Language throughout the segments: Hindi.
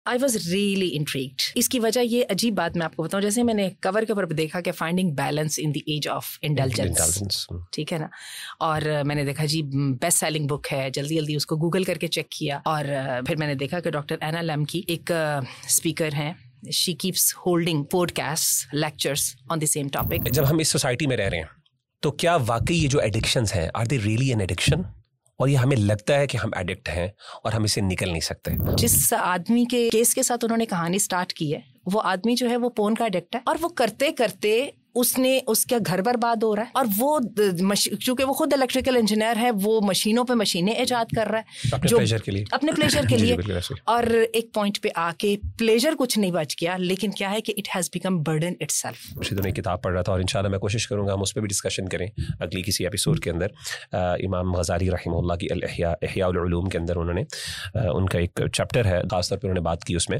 I was really intrigued. इसकी वजह ये अजीब बात मैं आपको बताऊं, जैसे मैंने कवर के ऊपर देखा कि finding balance in the age of indulgence, ठीक है ना, और मैंने देखा जी बेस्ट सेलिंग बुक है, जल्दी जल्दी उसको गूगल करके चेक किया, और फिर मैंने देखा कि डॉक्टर एना लेमकी एक स्पीकर हैं, she keeps holding podcast lectures on the same topic. जब हम इस सोसाइटी में रह रहे हैं तो क्या वाकई ये जो एडिक्शंस हैं, are they really an addiction, और ये हमें लगता है कि हम एडिक्ट हैं और हम इसे निकल नहीं सकते? जिस आदमी के केस के साथ उन्होंने कहानी स्टार्ट की है, वो आदमी जो है वो पोर्न का एडिक्ट है, और वो करते करते उसका घर बर्बाद हो रहा है, और वो क्योंकि वो खुद इलेक्ट्रिकल इंजीनियर है, वो मशीनों पे मशीनें इजाद कर रहा है अपने प्लेजर के लिए, अपने प्लेजर के लिए। और एक पॉइंट पे आके प्लेजर कुछ नहीं बच गया, लेकिन क्या है कि it has become burden itself. उसी दिन एक किताब पढ़ रहा था और इंशाल्लाह मैं कोशिश करूंगा हम उस पर भी डिस्कशन करें अगली किसी एपिसोड के अंदर। इमाम गज़ाली रहमहुल्लाह की इह्या उल उलूम के अंदर उन्होंने उनका एक चैप्टर है, खासतौर पर उन्होंने बात की उसमें,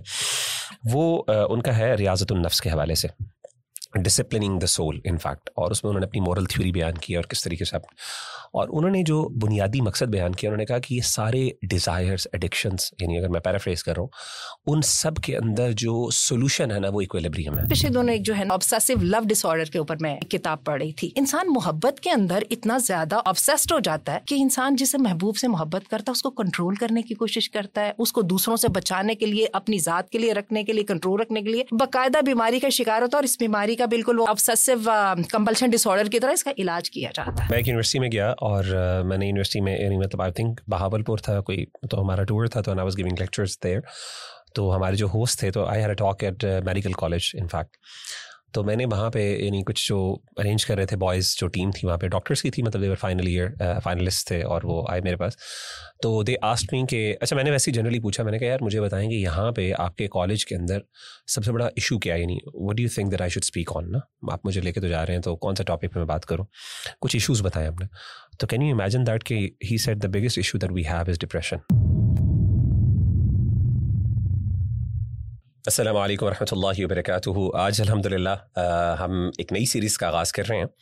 वो उनका है रियाज़तुन नफ्स के हवाले से, disciplining the soul in fact, और उसमें उन्होंने अपनी मोरल थ्योरी बयान की और किस तरीके से और उन्होंने जो बुनियादी मकसद बयान किया, उन्होंने कहा कि ये सारे डिज़ायर्स, एडिक्शंस, यानी अगर मैं पैराफ्रेज कर रहा हूँ, उन सब के अंदर जो सोल्यूशन है ना वो इक्विलिब्रियम है। पिछले दोनों एक जो है ऑब्सेसिव लव डिसऑर्डर के ऊपर मैं एक किताब पढ़ रही थी। इंसान मोहब्बत के अंदर इतना ज्यादा ऑब्सेस्ड हो जाता है कि इंसान जिसे महबूब से मोहब्बत करता है उसको कंट्रोल करने की कोशिश करता है, उसको दूसरों से बचाने के लिए, अपनी जात के लिए रखने के लिए, कंट्रोल रखने के लिए बाकायदा बीमारी का शिकार होता है, और इस बीमारी का बिल्कुल वो ऑब्सेसिव कंपल्शन डिसऑर्डर की तरह इसका इलाज किया जाता है। मैं एक यूनिवर्सिटी में गया और मैंने यूनिवर्सिटी में, मतलब आई थिंक बहावलपुर था कोई, तो हमारा टूर था, तो I was giving lectures there. तो हमारे जो होस्ट थे, तो I had a talk at medical college in fact, तो मैंने वहाँ पे यानी कुछ जो अरेंज कर रहे थे बॉयज़ जो टीम थी वहाँ पे डॉक्टर्स की थी, मतलब देवर फाइनल ईयर फाइनलिस्ट थे, और वो आए मेरे पास, तो दे आस्क्ड मी कि अच्छा, मैंने वैसे ही जनरली पूछा, मैंने कहा यार मुझे बताएं कि यहाँ पे आपके कॉलेज के अंदर सबसे बड़ा इशू क्या है, यानी what do you think that I should speak on, ना आप मुझे लेके तो जा रहे हैं, तो कौन सा टॉपिक पे मैं बात करूँ, कुछ इशूज़ बताएं आपने। तो कैन यू इमेजिन दैट कि he said the biggest issue that we have is depression. अस्सलामु अलैकुम रहमतुल्लाहि व बरकातुहू। आज अल्हम्दुलिल्लाह हम एक नई सीरीज़ का आगाज़ कर रहे हैं,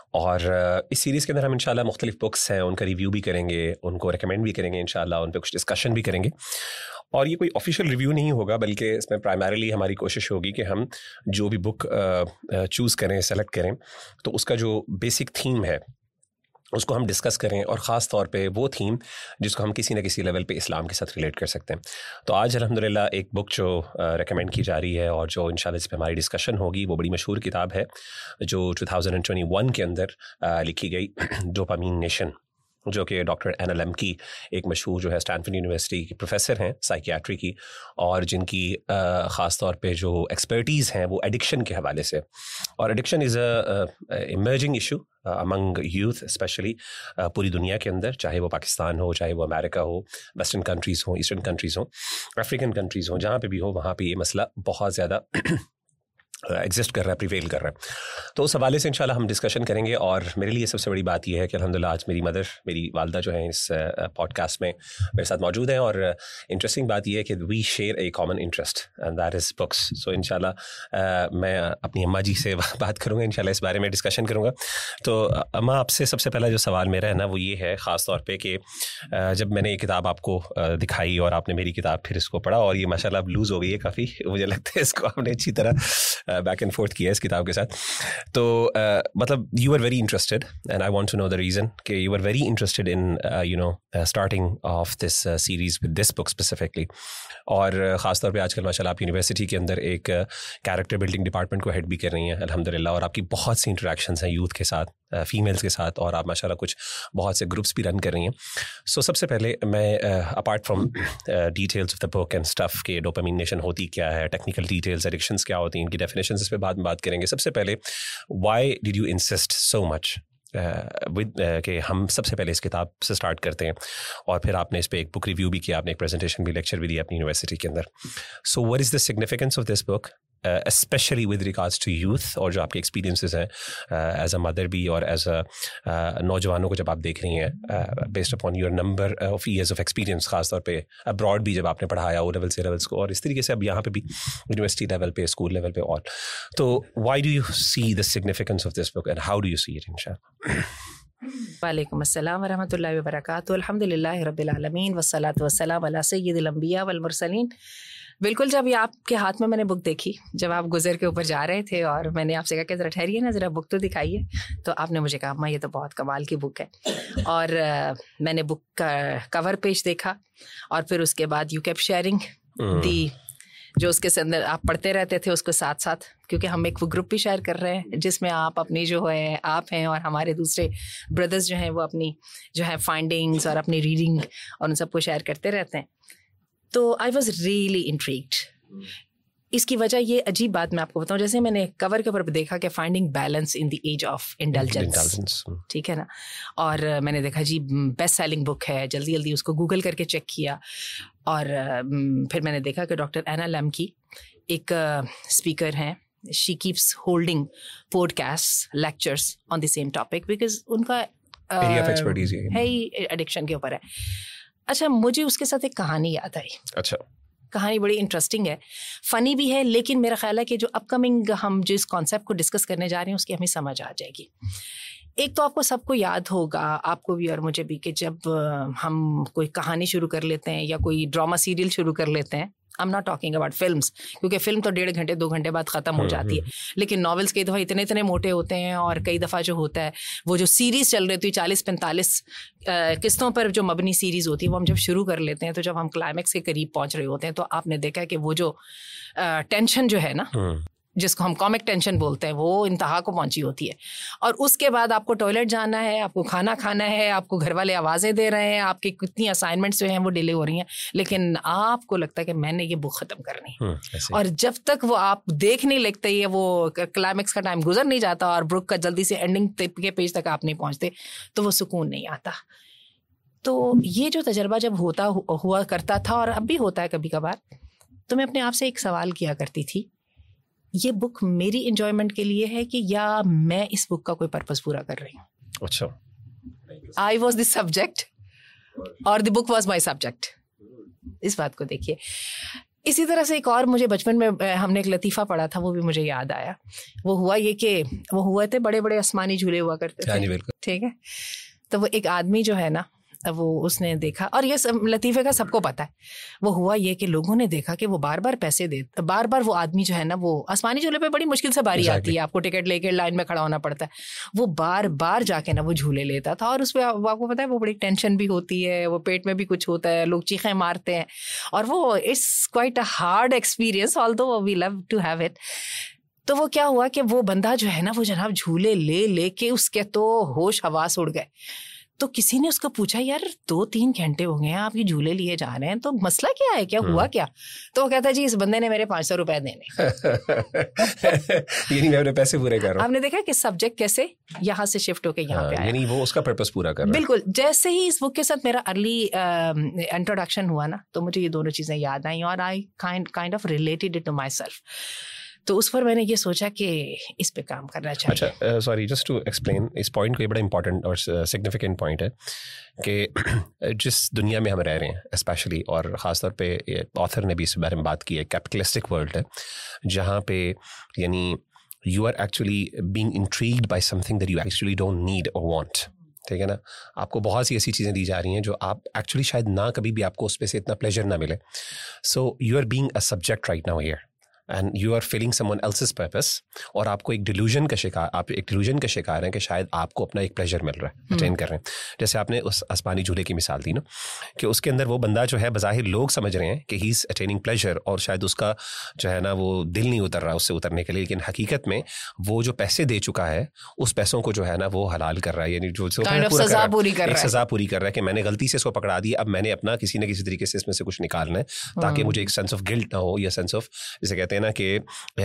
और इस सीरीज़ के अंदर हम इंशाल्लाह मुख्तलिफ बुक्स हैं उनका रिव्यू भी करेंगे, उनको रेकमेंड भी करेंगे, इंशाल्लाह उन पर कुछ डिस्कशन भी करेंगे। और ये कोई ऑफिशियल रिव्यू नहीं होगा, बल्कि इसमें प्राइमरीली हमारी कोशिश होगी कि हम जो भी बुक चूज़ करें, सेलेक्ट करें, तो उसका जो बेसिक थीम है उसको हम डिस्कस करें, और ख़ास तौर पे वो थीम जिसको हम किसी न किसी लेवल पे इस्लाम के साथ रिलेट कर सकते हैं। तो आज अल्हम्दुलिल्लाह एक बुक जो रेकमेंड की जा रही है और जो इंशाल्लाह इस पे हमारी डिस्कशन होगी, वो बड़ी मशहूर किताब है जो 2021 के अंदर लिखी गई, डोपामीन नेशन, जो कि डॉक्टर एना लेमकी एक मशहूर जो है स्टैनफोर्ड यूनिवर्सिटी की प्रोफेसर हैं साइकियाट्री की, और जिनकी ख़ास तौर पे जो एक्सपर्टीज़ हैं वो एडिक्शन के हवाले से, और addiction is a emerging issue among youth specially पूरी दुनिया के अंदर, चाहे वो पाकिस्तान हो, चाहे वो अमेरिका हो, वेस्टर्न कंट्रीज़ हो, ईस्टर्न कंट्रीज़ हो, अफ्रीकन कंट्रीज़ हो, जहाँ पे भी हो वहाँ पे ये मसला बहुत ज़्यादा एग्जिस्ट कर रहा है, प्रिवेल कर रहा है। तो उस हवाले से इंशाल्लाह हम डिस्कशन करेंगे, और मेरे लिए सबसे बड़ी बात यह है कि अल्हम्दुलिल्लाह आज मेरी मदर, मेरी वालदा जो है इस पॉडकास्ट में मेरे साथ मौजूद हैं, और इंटरेस्टिंग बात यह है कि we share a common interest and that is books. So इंशाल्लाह मैं अपनी अम्मा जी से बात करूँगा, इंशाल्लाह इस बारे में डिस्कशन करूँगा। तो अम्मा, आपसे सबसे पहला जो सवाल मेरा है ना वो ये है, ख़ास तौर पर कि जब मैंने ये किताब आपको दिखाई और आपने मेरी किताब फिर इसको पढ़ा, और ये माशाल्लाह अब लूज़ हो गई है काफ़ी, मुझे लगता है इसको आपने अच्छी तरह बैक एंड फोर्थ किया है इस किताब के साथ, तो मतलब you are very interested, and I want to know the reason कि you are very interested in starting of this series with this book specifically, और ख़ास तौर पे आजकल माशाल्लाह आप यूनिवर्सिटी के अंदर एक कैरेक्टर बिल्डिंग डिपार्टमेंट को हेड भी कर रही हैं अल्हम्दुलिल्लाह, और आपकी बहुत सी इंटरेक्शंस हैं यूथ के साथ, फीमेल्स के साथ, और आप माशाल्लाह कुछ बहुत से ग्रुप्स भी रन कर रही हैं। सो सबसे पहले मैं apart from details of the book and stuff के डोपामीन नेशन होती क्या है, टेक्निकल डिटेल्स, एडिक्शंस क्या होती हैं, इनकी डेफिनेशंस, इस पे बाद में बात करेंगे। सबसे पहले why did you insist so much with कि हम सबसे पहले इस किताब से स्टार्ट करते हैं, और फिर आपने इस पर एक बुक रिव्यू भी किया, आपने एक प्रेजेंटेशन भी, लेक्चर भी दिया अपनी यूनिवर्सिटी के अंदर। So what is the significance of this book specially with regards to youth, और जो आपके एक्सपीरियंसेस हैं एज अ मदर भी, और एज अ नौजवानों को जब आप देख रही हैं based upon your number of years of experience, खास तौर पे अब्रॉड भी जब आपने पढ़ाया ओ लेवल से लेवल्स को, और इस तरीके से अब यहाँ पे भी यूनिवर्सिटी लेवल पे, स्कूल लेवल पे, और तो why do you see the significance of this book and how do you see it इंशाल्लाह? वालेकुम अस्सलाम व रहमतुल्लाहि व बरकातुहू। अल्हम्दुलिल्लाहि रब्बिल आलमीन वस्सलातु वस्सलाम अला सय्यिदिल अंबिया वल मुरसलीन बिल्कुल, जब ये आपके हाथ में मैंने बुक देखी, जब आप गुजर के ऊपर जा रहे थे और मैंने आपसे कहा कि ज़रा ठहरिए ना, ज़रा बुक तो दिखाइए, तो आपने मुझे कहा अम्मा ये तो बहुत कमाल की बुक है। और मैंने बुक का कवर पेज देखा और फिर उसके बाद यू केप्ट शेयरिंग दी, जो उसके अंदर आप पढ़ते रहते थे उसको साथ साथ, क्योंकि हम एक वो ग्रुप भी शेयर कर रहे हैं जिसमें आप अपनी जो है आप हैं और हमारे दूसरे ब्रदर्स जो हैं वो अपनी जो है फाइंडिंग्स और अपनी रीडिंग और उन सबको शेयर करते रहते हैं। तो आई वॉज रियली इंट्रीग्ड। इसकी वजह ये अजीब बात मैं आपको बताऊं, जैसे मैंने कवर के ऊपर देखा कि finding balance in the age of indulgence, ठीक है ना, और मैंने देखा जी बेस्ट सेलिंग बुक है, जल्दी जल्दी उसको गूगल करके चेक किया और फिर मैंने देखा कि डॉक्टर एना लैमकी एक स्पीकर हैं, she keeps holding podcast lectures on the same topic because उनका एरिया ऑफ एक्सपर्टीज है ही एडिक्शन के ऊपर है। अच्छा, मुझे उसके साथ एक कहानी याद आई। अच्छा, कहानी बड़ी इंटरेस्टिंग है, फ़नी भी है, लेकिन मेरा ख्याल है कि जो अपकमिंग हम जिस कॉन्सेप्ट को डिस्कस करने जा रहे हैं उसकी हमें समझ आ जाएगी। एक तो आपको सबको याद होगा, आपको भी और मुझे भी, कि जब हम कोई कहानी शुरू कर लेते हैं या कोई ड्रामा सीरियल शुरू कर लेते हैं, I am not talking about films, क्योंकि फिल्म तो 1.5 घंटे 2 घंटे बाद ख़त्म हो जाती है, लेकिन नॉवेल्स कई दफ़ा इतने इतने मोटे होते हैं और कई दफ़ा जो होता है वो जो सीरीज़ चल रही थी 40-45 किस्तों पर जो मबनी सीरीज़ होती है, वो हम जब शुरू कर लेते हैं तो जब हम क्लाइमैक्स के करीब पहुंच रहे होते हैं तो आपने देखा कि वो जो टेंशन जो है ना, जिसको हम कॉमिक टेंशन बोलते हैं, वो इंतहा को पहुंची होती है। और उसके बाद आपको टॉयलेट जाना है, आपको खाना खाना है, आपको घर वाले आवाज़ें दे रहे हैं, आपकी कितनी असाइनमेंट्स जो हैं वो डिले हो रही हैं, लेकिन आपको लगता है कि मैंने ये बुक ख़त्म करनी है। और जब तक वो आप देख नहीं लगते, ये वो क्लाइमैक्स का टाइम गुजर नहीं जाता और बुक का जल्दी से एंडिंग के पेज तक आप नहीं पहुँचते, तो वो सुकून नहीं आता। तो ये जो तजर्बा जब हुआ करता था और अब भी होता है कभी कभार, तो मैं अपने आप से एक सवाल किया करती थी, ये बुक मेरी एंजॉयमेंट के लिए है कि या मैं इस बुक का कोई पर्पस पूरा कर रही हूँ। अच्छा, आई वॉज द सब्जेक्ट और the book was my subject. इस बात को देखिए। इसी तरह से एक और मुझे बचपन में हमने एक लतीफ़ा पढ़ा था, वो भी मुझे याद आया। वो हुआ ये कि वो हुए थे बड़े बड़े आसमानी झूले हुआ करते थे, ठीक है। तो वो एक आदमी जो है ना, वो उसने देखा, और ये लतीफ़े का सबको पता है, वो हुआ ये कि लोगों ने देखा कि वो बार बार पैसे दे, बार बार वो आदमी जो है ना, वो आसमानी झूले पे बड़ी मुश्किल से बारी आती है, आपको टिकट लेके लाइन में खड़ा होना पड़ता है, वो बार बार जाके ना वो झूले लेता था। और उसमें आपको पता है वो बड़ी टेंशन भी होती है, वो पेट में भी कुछ होता है, लोग चीखें मारते हैं, और वो it's quite a hard experience, although we love to have it. तो वो क्या हुआ कि वो बंदा जो है ना, वो जनाब झूले ले लेके उसके तो होश हवास उड़ गए। तो किसी ने उसको पूछा, यार 2-3 घंटे हो गए हैं आप ये झूले लिए जा रहे हैं, तो मसला क्या है, क्या हुआ क्या? तो वो कहता है, जी इस बंदे ने मेरे 500 रुपए देने। यानी मैं अपने पैसे पूरे कर रहा हूं। आपने देखा कि सब्जेक्ट कैसे यहाँ से शिफ्ट होकर यहाँ पे आया, यानी वो उसका पर्पस पूरा कर रहा है। बिल्कुल। जैसे ही इस बुक के साथ मेरा अर्ली इंट्रोडक्शन हुआ ना, तो मुझे ये दोनों चीजें याद आई और I kind of related it to myself. तो उस पर मैंने ये सोचा कि इस पे काम करना चाहिए। अच्छा, सॉरी, जस्ट टू एक्सप्लेन इस पॉइंट को, ये बड़ा इंपॉर्टेंट और सिग्निफिकेंट पॉइंट है कि जिस दुनिया में हम रह रहे हैं स्पेशली, और ख़ासतौर पे ऑथर ने भी इस बारे में बात की है, कैपिटलिस्टिक वर्ल्ड है, जहाँ पे यानी you are actually being intrigued by something that you actually don't need और वांट, ठीक है ना। आपको बहुत सी ऐसी चीज़ें दी जा रही हैं जो आप एक्चुअली शायद ना कभी भी आपको उस पर से इतना प्लेजर ना मिले। So you are being a subject right now here and you are feeling someone else's purpose, और आपको एक डिल्यूजन का शिकार हैं कि शायद आपको अपना एक प्लेजर मिल रहा है, अटेन कर रहे हैं। जैसे आपने उस आसमानी झूले की मिसाल दी ना, कि उसके अंदर वो बंदा जो है बज़ाहिर लोग समझ रहे हैं कि ही इज़ अटेनिंग प्लेजर, और शायद उसका जो है ना वो दिल नहीं उतर रहा उससे उतरने के लिए, लेकिन हकीकत में वो जो पैसे दे चुका है उस पैसों को जो है ना वो हलाल कर रहा है, यानी जो सज़ा पूरी कर रहा है कि मैंने गलती से इसको पकड़ा दी, अब मैंने अपना किसी न किसी तरीके से इसमें से कुछ निकालना है, ताकि मुझे एक सेंस ऑफ गिल्ट ना हो, या सेंस ऑफ, जैसे कहते ना कि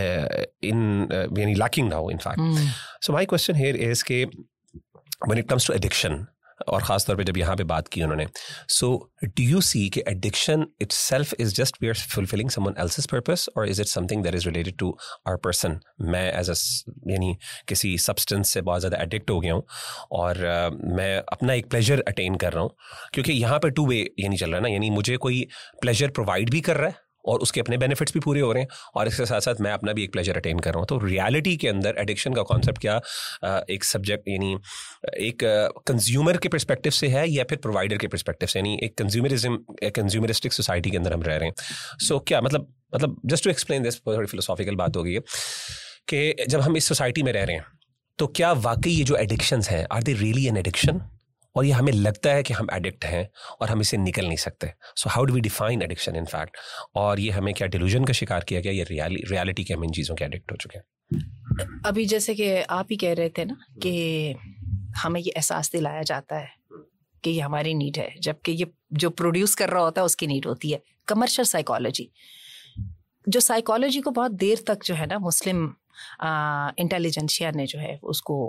lacking now in fact. So my question here is कि when it comes to addiction, और ख़ास तौर पे जब यहाँ पे बात की उन्होंने, so do you see कि addiction itself is just we are fulfilling someone else's purpose, or is it something that is related to our person? मैं as a यानी किसी substance से बहुत ज़्यादा addict हो गया हूँ और मैं अपना एक pleasure attain कर रहा हूँ, क्योंकि यहाँ पे 2 way यानी चल रहा है ना, यानी मुझे कोई pleasure provide भी कर रहा है और उसके अपने बेनिफिट्स भी पूरे हो रहे हैं और इसके साथ साथ मैं अपना भी एक प्लेजर अटेन कर रहा हूँ। तो रियलिटी के अंदर एडिक्शन का कॉन्सेप्ट क्या एक सब्जेक्ट यानी एक कंज्यूमर के पर्सपेक्टिव से है या फिर प्रोवाइडर के पर्सपेक्टिव से, यानी एक कंज्यूमरिस्टिक सोसाइटी के अंदर हम रह रहे हैं। सो क्या मतलब जस्ट टू एक्सप्लेन दिस, थोड़ी फिलोसॉफिकल बात हो गई है कि जब हम इस सोसाइटी में रह रहे हैं तो क्या वाकई ये जो एडिक्शंस हैं are they really an addiction, और ये हमें लगता है कि हम एडिक्ट हैं और हम इससे निकल नहीं सकते। So how do we define addiction in fact, और ये हमें क्या डिल्यूजन का शिकार किया गया, ये रियलिटी के हम इन चीज़ों के एडिक्ट हो चुके हैं। अभी जैसे कि आप ही कह रहे थे ना कि हमें ये एहसास दिलाया जाता है कि ये हमारी नीड है, जबकि ये जो प्रोड्यूस कर रहा होता है उसकी नीड होती है। कमर्शियल साइकोलॉजी, जो साइकोलॉजी को बहुत देर तक जो है ना मुस्लिम इंटेलिजेंशिया ने जो है उसको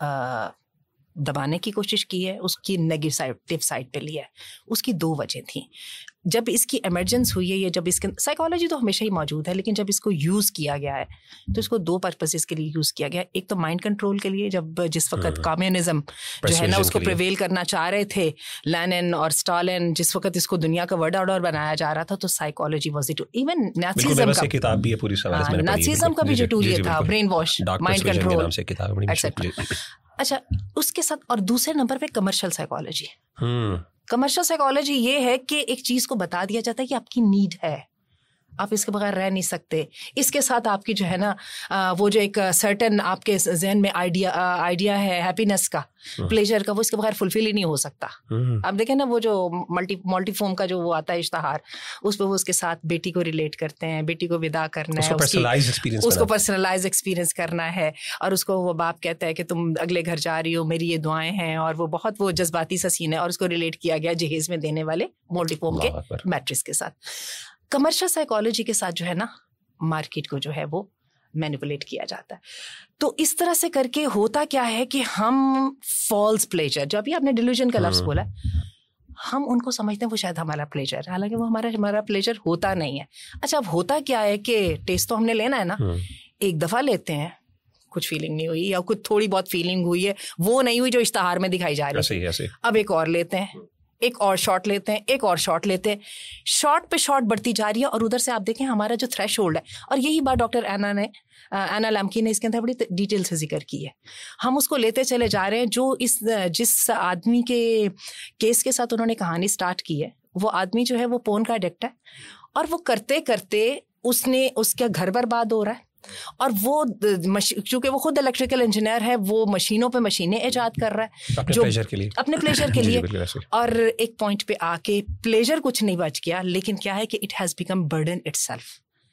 दबाने की कोशिश की है, उसकी नेगेटिव साइड पे लिया है। उसकी दो वजह थी। जब इसकी इमरजेंस हुई है, या जब इसके साइकोलॉजी तो हमेशा ही मौजूद है, लेकिन जब इसको यूज़ किया गया है तो इसको दो पर्पसेस के लिए यूज़ किया गया। एक तो माइंड कंट्रोल के लिए, जिस वक्त कम्युनिज्म जो है ना उसको प्रिवेल करना चाह रहे थे लेनिन और स्टालिन, जिस वक्त इसको दुनिया का वर्ल्ड ऑर्डर बनाया जा रहा था, तो psychology was it. Even Nazism का किताब भी है पूरी, नाजीज्म का भी जो टूल ये था, ब्रेन वॉश, माइंड कंट्रोल। अच्छा, उसके साथ और दूसरे नंबर पे कमर्शियल साइकोलॉजी। कमर्शियल साइकोलॉजी ये है कि एक चीज को बता दिया जाता है कि आपकी नीड है, आप इसके बगैर रह नहीं सकते। इसके साथ आपकी जो है ना वो जो एक सर्टेन आपके जहन में आइडिया है हैप्पीनेस का, प्लेजर का, वो इसके बगैर फुलफिल ही नहीं हो सकता। आप देखें ना वो जो मल्टीफॉर्म का जो वो आता है इश्तहार, उस पर वो उसके साथ बेटी को रिलेट करते हैं, बेटी को विदा करना है, उसको पर्सनलाइज एक्सपीरियंस करना है, और उसको वो बाप कहता है कि तुम अगले घर जा रही हो, मेरी ये दुआएं हैं, और वो बहुत वो जज्बाती सा सीन है, और उसको रिलेट किया गया जहेज में देने वाले मल्टीफॉर्म के मैट्रिक्स के साथ। कमर्शियल साइकोलॉजी के साथ जो है ना मार्केट को जो है वो मैनिपुलेट किया जाता है। तो इस तरह से करके होता क्या है कि हम फॉल्स प्लेजर, जो अभी आपने डिल्यूजन का लफ्ज बोला, हम उनको समझते हैं वो शायद हमारा प्लेजर है, हालांकि वो हमारा प्लेजर होता नहीं है। अच्छा, अब होता क्या है कि टेस्ट तो हमने लेना है ना, एक दफा लेते हैं, कुछ फीलिंग नहीं हुई, या कुछ थोड़ी बहुत फीलिंग हुई है, वो नहीं हुई जो इश्तहार में दिखाई जा रही है, अब एक और लेते हैं, एक और शॉट लेते हैं, एक और शॉट लेते हैं, शॉट पे शॉट बढ़ती जा रही है। और उधर से आप देखें हमारा जो थ्रेश होल्ड है, और यही बात डॉक्टर एना लैम्की ने इसके अंदर बड़ी डिटेल से जिक्र की है। हम उसको लेते चले जा रहे हैं। जो जिस आदमी के केस के साथ उन्होंने कहानी स्टार्ट की है, वो आदमी जो है वो पोर्न का एडिक्ट है, और वो करते करते उसका घर बर्बाद हो रहा है, और वो चूंकि वो खुद इलेक्ट्रिकल इंजीनियर है, वो मशीनों पे मशीनें इजाद कर रहा है अपने प्लेजर के लिए और एक पॉइंट पे आके प्लेजर कुछ नहीं बच गया, लेकिन क्या है कि it has become burden itself.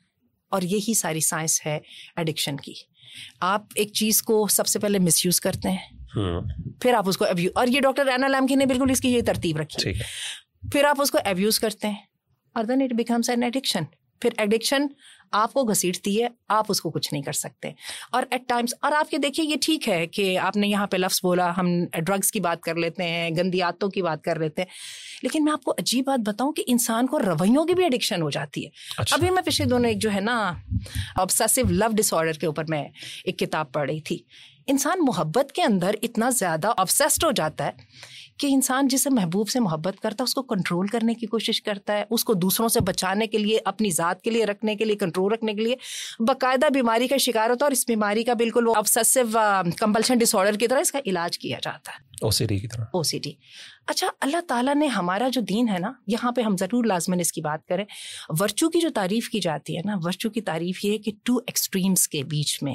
और यही सारी साइंस है एडिक्शन की। आप एक चीज को सबसे पहले मिसयूज करते हैं, फिर आप उसको अब्यूज, और ये डॉक्टर एना लैम्की ने बिल्कुल इसकी ये तरतीब रखी, फिर आप उसको अब्यूज करते हैं, और then it becomes an addiction. फिर एडिक्शन आपको घसीटती है, आप उसको कुछ नहीं कर सकते। और एट टाइम्स, और आपके देखिए ये ठीक है कि आपने यहाँ पे लफ्ज़ बोला, हम ड्रग्स की बात कर लेते हैं, गंदी आदतों की बात कर लेते हैं, लेकिन मैं आपको अजीब बात बताऊं कि इंसान को रवैयों की भी एडिक्शन हो जाती है। अच्छा। अभी मैं पिछले दिनों एक जो है ना ऑब्सेसिव लव डिसऑर्डर के ऊपर मैं एक किताब पढ़ रही थी। इंसान मोहब्बत के अंदर इतना ज़्यादा ऑब्सेस्ड हो जाता है कि इंसान जिसे महबूब से मोहब्बत करता है उसको कंट्रोल करने की कोशिश करता है, उसको दूसरों से बचाने के लिए, अपनी ज़ात के लिए रखने के लिए, कंट्रोल रखने के लिए बाकायदा बीमारी का शिकार होता है। और इस बीमारी का बिल्कुल वो ऑब्सेसिव कंपल्शन डिसऑर्डर की तरह इसका इलाज किया जाता है, ओसीडी की तरह। ओसीडी। अच्छा, अल्लाह ताला ने हमारा जो दीन है ना, यहाँ पे हम ज़रूर लाजमन इसकी बात करें। वर्चू की जो तारीफ़ की जाती है ना, वर्चू की तारीफ़ ये है कि टू एक्सट्रीम्स के बीच में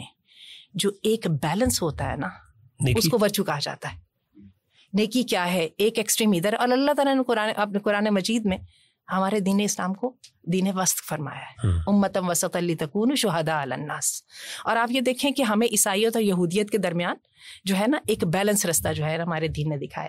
जो एक बैलेंस होता है ना, उसको वर्चू कहा जाता है। नेकी क्या है, एक एक्सट्रीम इधर, और अल्लाह ताला ने अपने कुरान मजीद में हमारे दीन इस्लाम को दीन वस्त फरमाया है, उम्मतम वसतन लितकूनु शुहदा अलन्नास। और आप ये देखें कि हमें ईसाइयत और यहूदियत के दरमियान जो है ना एक बैलेंस रास्ता जो है हमारे दीन ने दिखाया।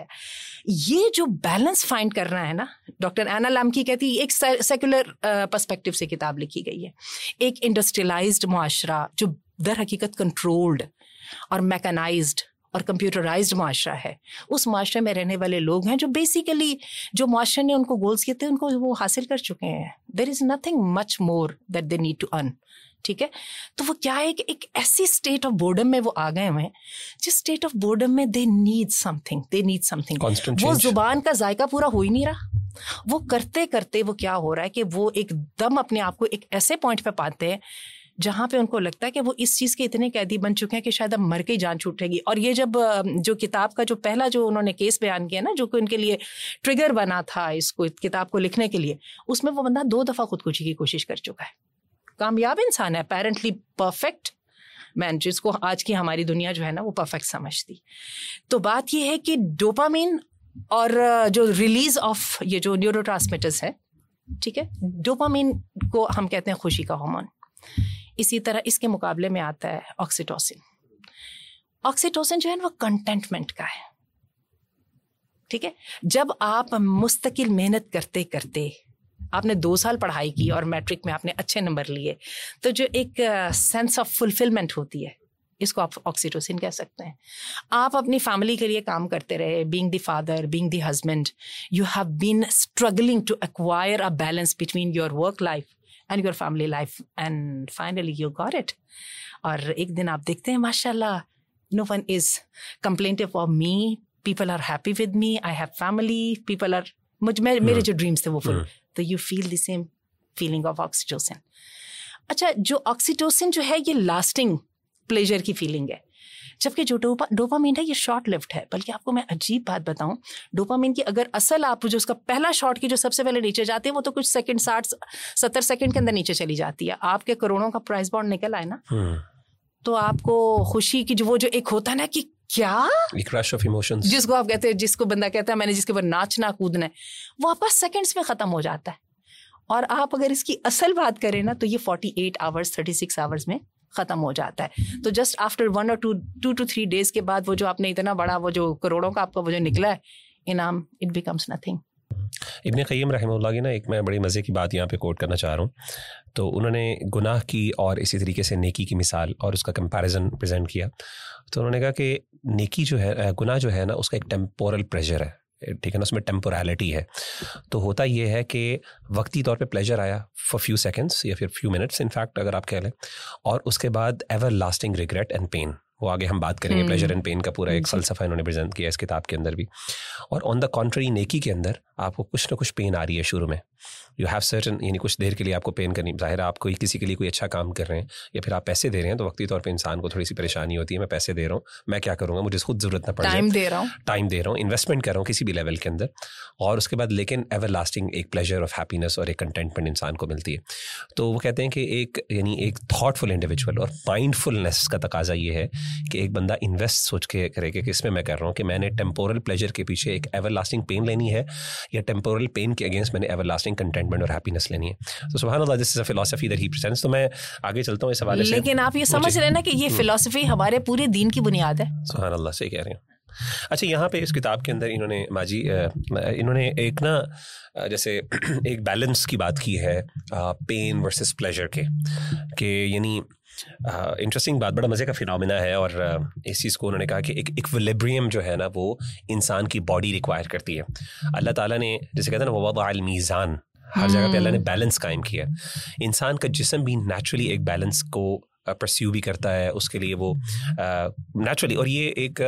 ये जो बैलेंस फाइंड करना है ना, डॉक्टर एना लैम्की कहती है, एक सेकुलर पर्सपेक्टिव से किताब लिखी गई है। एक इंडस्ट्रियलाइज्ड मुआशरा जो दर हकीकत कंट्रोल्ड और मैकेनाइज्ड और कंप्यूटराइज्ड माशरा है, उस माशरे में रहने वाले लोग हैं जो बेसिकली जो माशरे ने उनको गोल्स किए थे उनको वो हासिल कर चुके हैं। There is nothing much more that they need to earn. ठीक है, तो वो क्या है कि एक ऐसी स्टेट ऑफ बोर्डम में वो आ गए हुए हैं जिस स्टेट ऑफ बोर्डम में दे नीड समथिंग। वो जुबान का जायका पूरा हो ही नहीं रहा, वो करते करते वो क्या हो रहा है कि वो एकदम अपने आप को एक ऐसे पॉइंट पे पाते हैं जहाँ पे उनको लगता है कि वो इस चीज़ के इतने कैदी बन चुके हैं कि शायद अब मर के ही जान छूटेगी। और ये जब जो किताब का जो पहला जो उन्होंने केस बयान किया ना, जो कि उनके लिए ट्रिगर बना था इसको किताब को लिखने के लिए, उसमें वो बंदा 2 दफ़ा खुदकुशी की कोशिश कर चुका है। कामयाब इंसान है, अपेरेंटली परफेक्ट मैन, जिसको आज की हमारी दुनिया जो है ना वो परफेक्ट समझती। तो बात ये है कि डोपामिन और जो रिलीज ऑफ ये जो न्यूरोट्रांसमीटर्स है, ठीक है, डोपामिन को हम कहते हैं खुशी का हार्मोन। इसी तरह इसके मुकाबले में आता है ऑक्सीटोसिन। ऑक्सीटोसिन जो है ना वो कंटेंटमेंट का है, ठीक है। जब आप मुस्तकिल मेहनत करते करते आपने 2 साल पढ़ाई की और मैट्रिक में आपने अच्छे नंबर लिए, तो जो एक सेंस ऑफ फुलफिलमेंट होती है, इसको आप ऑक्सीटोसिन कह सकते हैं। आप अपनी फैमिली के लिए काम करते रहे, being the father, being the husband, you have been struggling to acquire a balance between your work life and your family life, and finally you got it. और एक दिन आप देखते हैं माशाल्लाह, no one is complaintive of me, people are happy with me, I have family, people are मेरे जो ड्रीम्स थे वो फुल, तो you feel the same feeling of oxytocin. अच्छा, जो ऑक्सीटोसिन जो है ये लास्टिंग प्लेजर की फीलिंग है, जबकि जो डोपामिन है ये शॉर्ट लिव्ड है। बल्कि आपको मैं अजीब बात बताऊं, डोपामिन की अगर असल आप जो उसका पहला शॉट की जो सबसे पहले नीचे जाती है वो तो कुछ सेकंड 60-70 सेकंड के अंदर नीचे चली जाती है। आपके करोड़ों का प्राइस बॉन्ड निकल आए ना, तो आपको खुशी की जो एक होता है ना कि क्या एक रश ऑफ इमोशंस, जिसको आप कहते हैं, जिसको बंदा कहता है मैंने जिसके ऊपर नाचना कूदना है, वो आपका सेकंड्स में खत्म हो जाता है। और आप अगर इसकी असल बात करें ना तो ये 48 आवर्स 36 आवर्स में खत्म हो जाता है। तो just after 1 or 2 to 3 days के बाद वो जो आपने इतना बड़ा वो जो करोड़ों का आपका वो जो निकला है इनाम, इट बिकम्स नथिंग। इब्न क़य्यिम रहमहुल्लाह की ना एक मैं बड़ी मज़े की बात यहाँ पे कोट करना चाह रहा हूँ। तो उन्होंने गुनाह की और इसी तरीके से नेकी की मिसाल और उसका कंपैरिजन प्रेजेंट किया। तो उन्होंने कहा कि नेकी जो है, गुनाह जो है ना, उसका एक टेम्पोरल प्लेजर है, ठीक है ना, उसमें टेम्पोरलिटी है। तो होता ये है कि वक्ती तौर पे प्लेजर आया फॉर फ्यू सेकंड्स या फिर फ्यू मिनट्स इनफैक्ट अगर आप कह लें, और उसके बाद everlasting regret and pain. वो आगे हम बात करेंगे, प्लेजर एंड पेन का पूरा एक फ़लसफ़ा इन्होंने प्रेजेंट किया इस किताब के अंदर भी। और ऑन द कॉन्ट्री नेकी के अंदर आपको कुछ ना कुछ पेन आ रही है शुरू में, यू हैव सर्टन, यानी कुछ देर के लिए आपको पेन करनी। ज़ाहिर है आप कोई किसी के लिए कोई अच्छा काम कर रहे हैं या फिर आप पैसे दे रहे हैं, तो वक्ती तौर पे इंसान को थोड़ी सी परेशानी होती है, मैं पैसे दे रहा हूँ, मैं क्या करूँगा, मुझे खुद ज़रूरत ना पड़ जाए, टाइम दे रहा हूँ, इन्वेस्टमेंट कर रहा हूँ किसी भी लेवल के अंदर। और उसके बाद लेकिन एवर लास्टिंग एक प्लेजर ऑफ हैप्पीनेस और एक कंटेंटमेंट इंसान को मिलती है। तो वो कहते हैं कि एक थॉटफुल इंडिविजुअल और माइंडफुलनेस का तकाजा ये है कि एक बंदा इन्वेस्ट सोच के करे कि किसमें मैं कर रहा हूँ, कि मैंने टेम्पोरल प्लेजर के पीछे एक एवर लास्टिंग पेन लेनी है या टेम्पोरल पेन के अगेंस्ट मैंने एवर लास्टिंग कंटेंटमेंट और हैप्पीनेस लेनी है। तो सुभान अल्लाह, this is a philosophy that he presents. तो मैं आगे चलता हूँ इस हवाले से। लेकिन आप ये समझ रहे हैं ना कि ये फिलॉसफी हमारे पूरे दीन की बुनियाद है। सुभान अल्लाह, सही कह रहे हैं। अच्छा, यहाँ पे इस किताब के अंदर इन्होंने माजी इन्होंने एक ना जैसे एक बैलेंस की बात की है पेन वर्सेस प्लेजर के यानी इंटरेस्टिंग बात, बड़ा मज़े का फिनोमेना है। और इस चीज़ को उन्होंने कहा कि एक इक्विलिब्रियम जो है ना वो इंसान की बॉडी रिक्वायर करती है। अल्लाह ताला ने जैसे कहते हैं ना, वज़अ अल मीज़ान, हर जगह पे अल्लाह ने बैलेंस कायम किया है। इंसान का जिस्म भी नेचुरली एक बैलेंस को परस्यू भी करता है, उसके लिए वो नेचुरली, और ये एक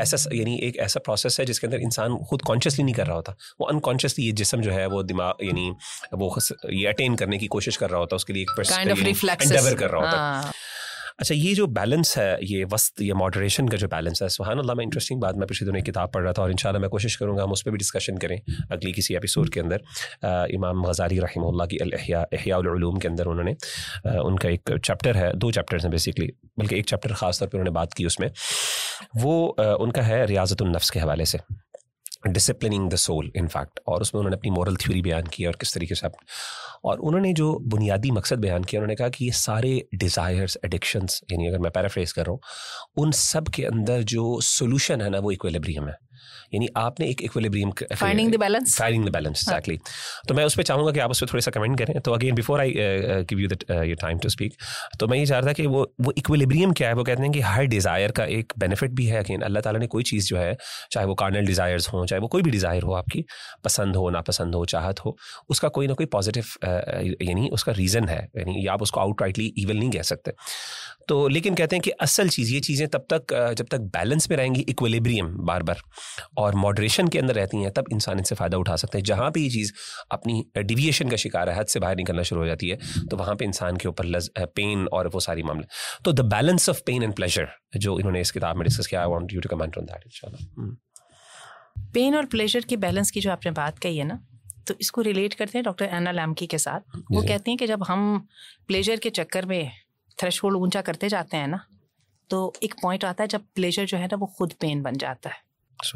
ऐसा प्रोसेस है जिसके अंदर इंसान खुद कॉन्शियसली नहीं कर रहा होता, वो अनकॉन्शियसली ये जिस्म जो है वो दिमाग यानी वो ये अटेन करने की कोशिश कर रहा होता है, उसके लिए एक एंडेवर कर रहा होता है। अच्छा, ये जो बैलेंस है, ये मॉडरेशन का जो बैलेंस है, सुभान अल्लाह, मैं इंटरेस्टिंग बात मैं पिछले दिनों एक किताब पढ़ रहा था और इंशाल्लाह मैं कोशिश करूँगा हम उस पर भी डिस्कशन करें अगली किसी एपिसोड के अंदर। इमाम गज़ाली रहमहुल्लाह की इह्या उल उलूम के अंदर उन्होंने उनका एक चैप्टर है, 2 चैप्टर्स हैं बेसिकली, बल्कि एक चैप्टर ख़ास तौर पर उन्होंने बात की उसमें, वो उनका है रियाज़तुन नफ्स के हवाले से, डिसिप्लिनिंग द सोल इनफैक्ट। और उसमें उन्होंने अपनी मॉरल थ्योरी बयान की और किस तरीके से और उन्होंने जो बुनियादी मकसद बयान किया, उन्होंने कहा कि ये सारे डिज़ायर्स, एडिक्शंस, यानी अगर मैं पैराफ्रेज कर रहा हूँ, उन सब के अंदर जो सोल्यूशन है ना वो इक्विलिब्रियम है। यानी आपने एक equilibrium, finding the balance exactly. तो मैं उस पर चाहूँगा कि आप उस पर थोड़ा सा कमेंट करें। तो again before I give you that your time to speak, तो मैं ये चाह रहा था कि वो इक्विलिब्रियम क्या है। वो कहते हैं कि हर डिज़ायर का एक बेनिफिट भी है। अगेन अल्लाह ताला ने कोई चीज़ जो है, चाहे वो कार्नल डिज़ायर्स हों, चाहे वो कोई भी डिज़ायर हो, आपकी पसंद हो, नापसंद हो, चाहत हो, उसका कोई ना कोई पॉजिटिव यानी उसका रीज़न है, यानी आप उसको आउटराइटली ईविल नहीं कह सकते। तो लेकिन कहते हैं कि असल चीज़, ये चीज़ें तब तक जब तक बैलेंस में रहेंगी, इक्विलिब्रियम बार बार, और मॉडरेशन के अंदर रहती हैं, तब इंसान इनसे फ़ायदा उठा सकते हैं। जहाँ पे ये चीज़ अपनी डिविएशन का शिकार है, हद से बाहर निकलना शुरू हो जाती है, तो वहाँ पे इंसान के ऊपर पेन और वो सारी मामले। तो the balance of pain and pleasure जो इन्होंने इस किताब में डिस्कस किया, I want you to comment on that इंशाल्लाह। पेन और प्लेजर की बैलेंस की जो आपने बात कही है ना, तो इसको रिलेट करते हैं डॉक्टर एना लैम्की के साथ। वो कहती हैं कि जब हम प्लेजर के चक्कर में थ्रेशोल्ड ऊंचा करते जाते हैं ना, तो एक पॉइंट आता है जब प्लेजर जो है ना वो खुद पेन बन जाता है।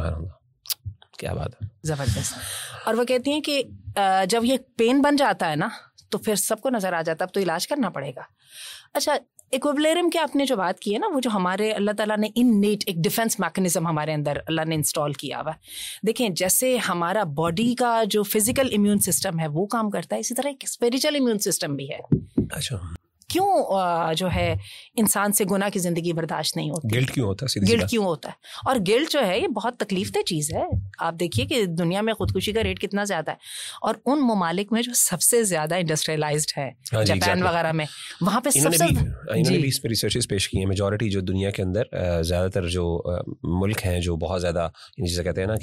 क्या बात है, जबरदस्त। और वो कहती हैं कि जब ये पेन बन जाता है ना, तो फिर सबको नजर आ जाता है अब तो इलाज करना पड़ेगा। अच्छा, इक्विलिब्रियम की आपने जो बात की है ना, वो जो हमारे अल्लाह ताला ने इननेट एक डिफेंस मैकेनिज्म हमारे अंदर अल्लाह ने इंस्टॉल किया हुआ है। देखें, जैसे हमारा बॉडी का जो फिजिकल इम्यून सिस्टम है वो काम करता है, इसी तरह एक स्पिरिचुअल इम्यून सिस्टम भी है। अच्छा, क्यों जो है इंसान से गुनाह की जिंदगी बर्दाश्त नहीं होती? गिल्ट क्यों होता है? गिल्ट क्यों होता है? और गिल्ट जो है ये बहुत तकलीफदेह चीज़ है। आप देखिए कि दुनिया में खुदकुशी का रेट कितना ज़्यादा है, और उन ममालिक में जो सबसे ज़्यादा इंडस्ट्रियलाइज्ड है, जापान वगैरह में, वहाँ पे सबसे इन्होंने भी इस पर रिसर्चेस पेश की हैं। मेजॉरिटी जो दुनिया के अंदर ज़्यादातर जो मुल्क हैं जो बहुत ज़्यादा जिसे कहते हैं ना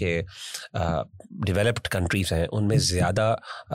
कि डेवलप्ड कंट्रीज़ हैं, उनमें ज़्यादा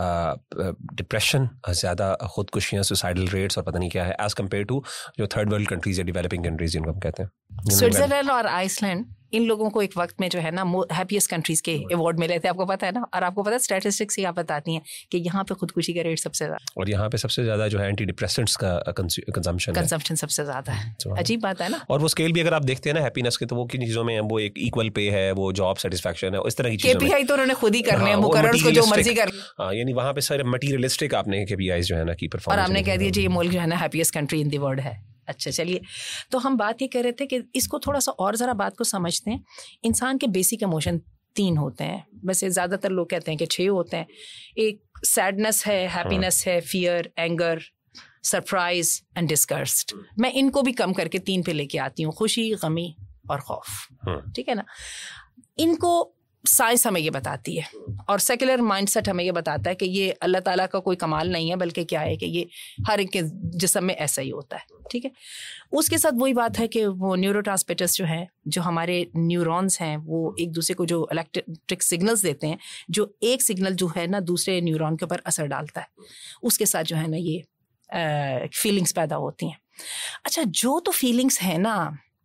डिप्रेशन, ज़्यादा खुदकुशियाँ, सुसाइडल रेट्स और नहीं क्या है एज कम्पेयर टू जो थर्ड वर्ल्ड कंट्रीज या डेवलपिंग कंट्रीज जिनको हम कहते हैं। स्विट्जरलैंड और आइसलैंड, इन लोगों को एक वक्त में जो है ना हैप्पीएस्ट कंट्रीज के अवार्ड मिले थे, आपको पता है ना। और आपको पता है स्टैटिस्टिक्स ही आप बताती हैं कि यहाँ पे खुदकुशी का रेट सबसे ज्यादा, और यहाँ पे सबसे ज्यादा जो है एंटी डिप्रेसेंट्स का कंजम्पशन सबसे ज्यादा है। अजीब बात है ना। और वो स्केल भी अगर आप देखते हैं ना हैप्पीनेस के, तो वो किन चीजों में है? वो एक इक्वल पे है, वो जॉब सेटिस्फैक्शन है, इस तरह की चीजें। केपीआई तो उन्होंने खुद ही करने हैं, मुकर्रर उसको जो मर्जी कर। हाँ, यानी वहाँ पे सारे मटीरियलिस्टिक आपने केपीआईज जो है ना की परफॉर्मेंस, और आपने कह दिया जी ये मुल्क जो है ना happiest country in the world है। अच्छा, चलिए, तो हम बात ये कर रहे थे कि इसको थोड़ा सा और ज़रा बात को समझते हैं। इंसान के बेसिक इमोशन 3 होते हैं, वैसे ज़्यादातर लोग कहते हैं कि 6 होते हैं। एक सैडनेस है, हैप्पीनेस है, fear, anger, surprise and disgust. मैं इनको भी कम करके 3 पे लेके आती हूँ, खुशी, गमी और खौफ। ठीक है ना। इनको साइंस हमें ये बताती है और सेकुलर माइंडसेट हमें ये बताता है कि ये अल्लाह ताला का कोई कमाल नहीं है, बल्कि क्या है कि ये हर एक के जिस्म में ऐसा ही होता है। ठीक है। उसके साथ वही बात है कि वो न्यूरोट्रांसमीटर्स जो हैं, जो हमारे न्यूरॉन्स हैं, वो एक दूसरे को जो इलेक्ट्रिक सिग्नल्स देते हैं, जो एक सिग्नल जो है ना दूसरे न्यूरॉन के ऊपर असर डालता है, उसके साथ जो है ना ये फीलिंग्स पैदा होती हैं। अच्छा, जो तो फीलिंग्स है ना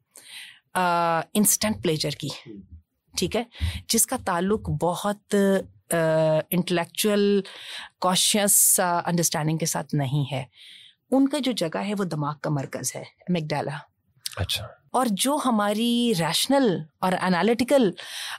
इंस्टेंट प्लेजर की, ठीक है, जिसका ताल्लुक बहुत इंटेलेक्चुअल कॉशियस अंडरस्टैंडिंग के साथ नहीं है, उनका जो जगह है वो दिमाग का मरकज है, एमिगडाला। अच्छा। और जो हमारी रैशनल और एनालिटिकल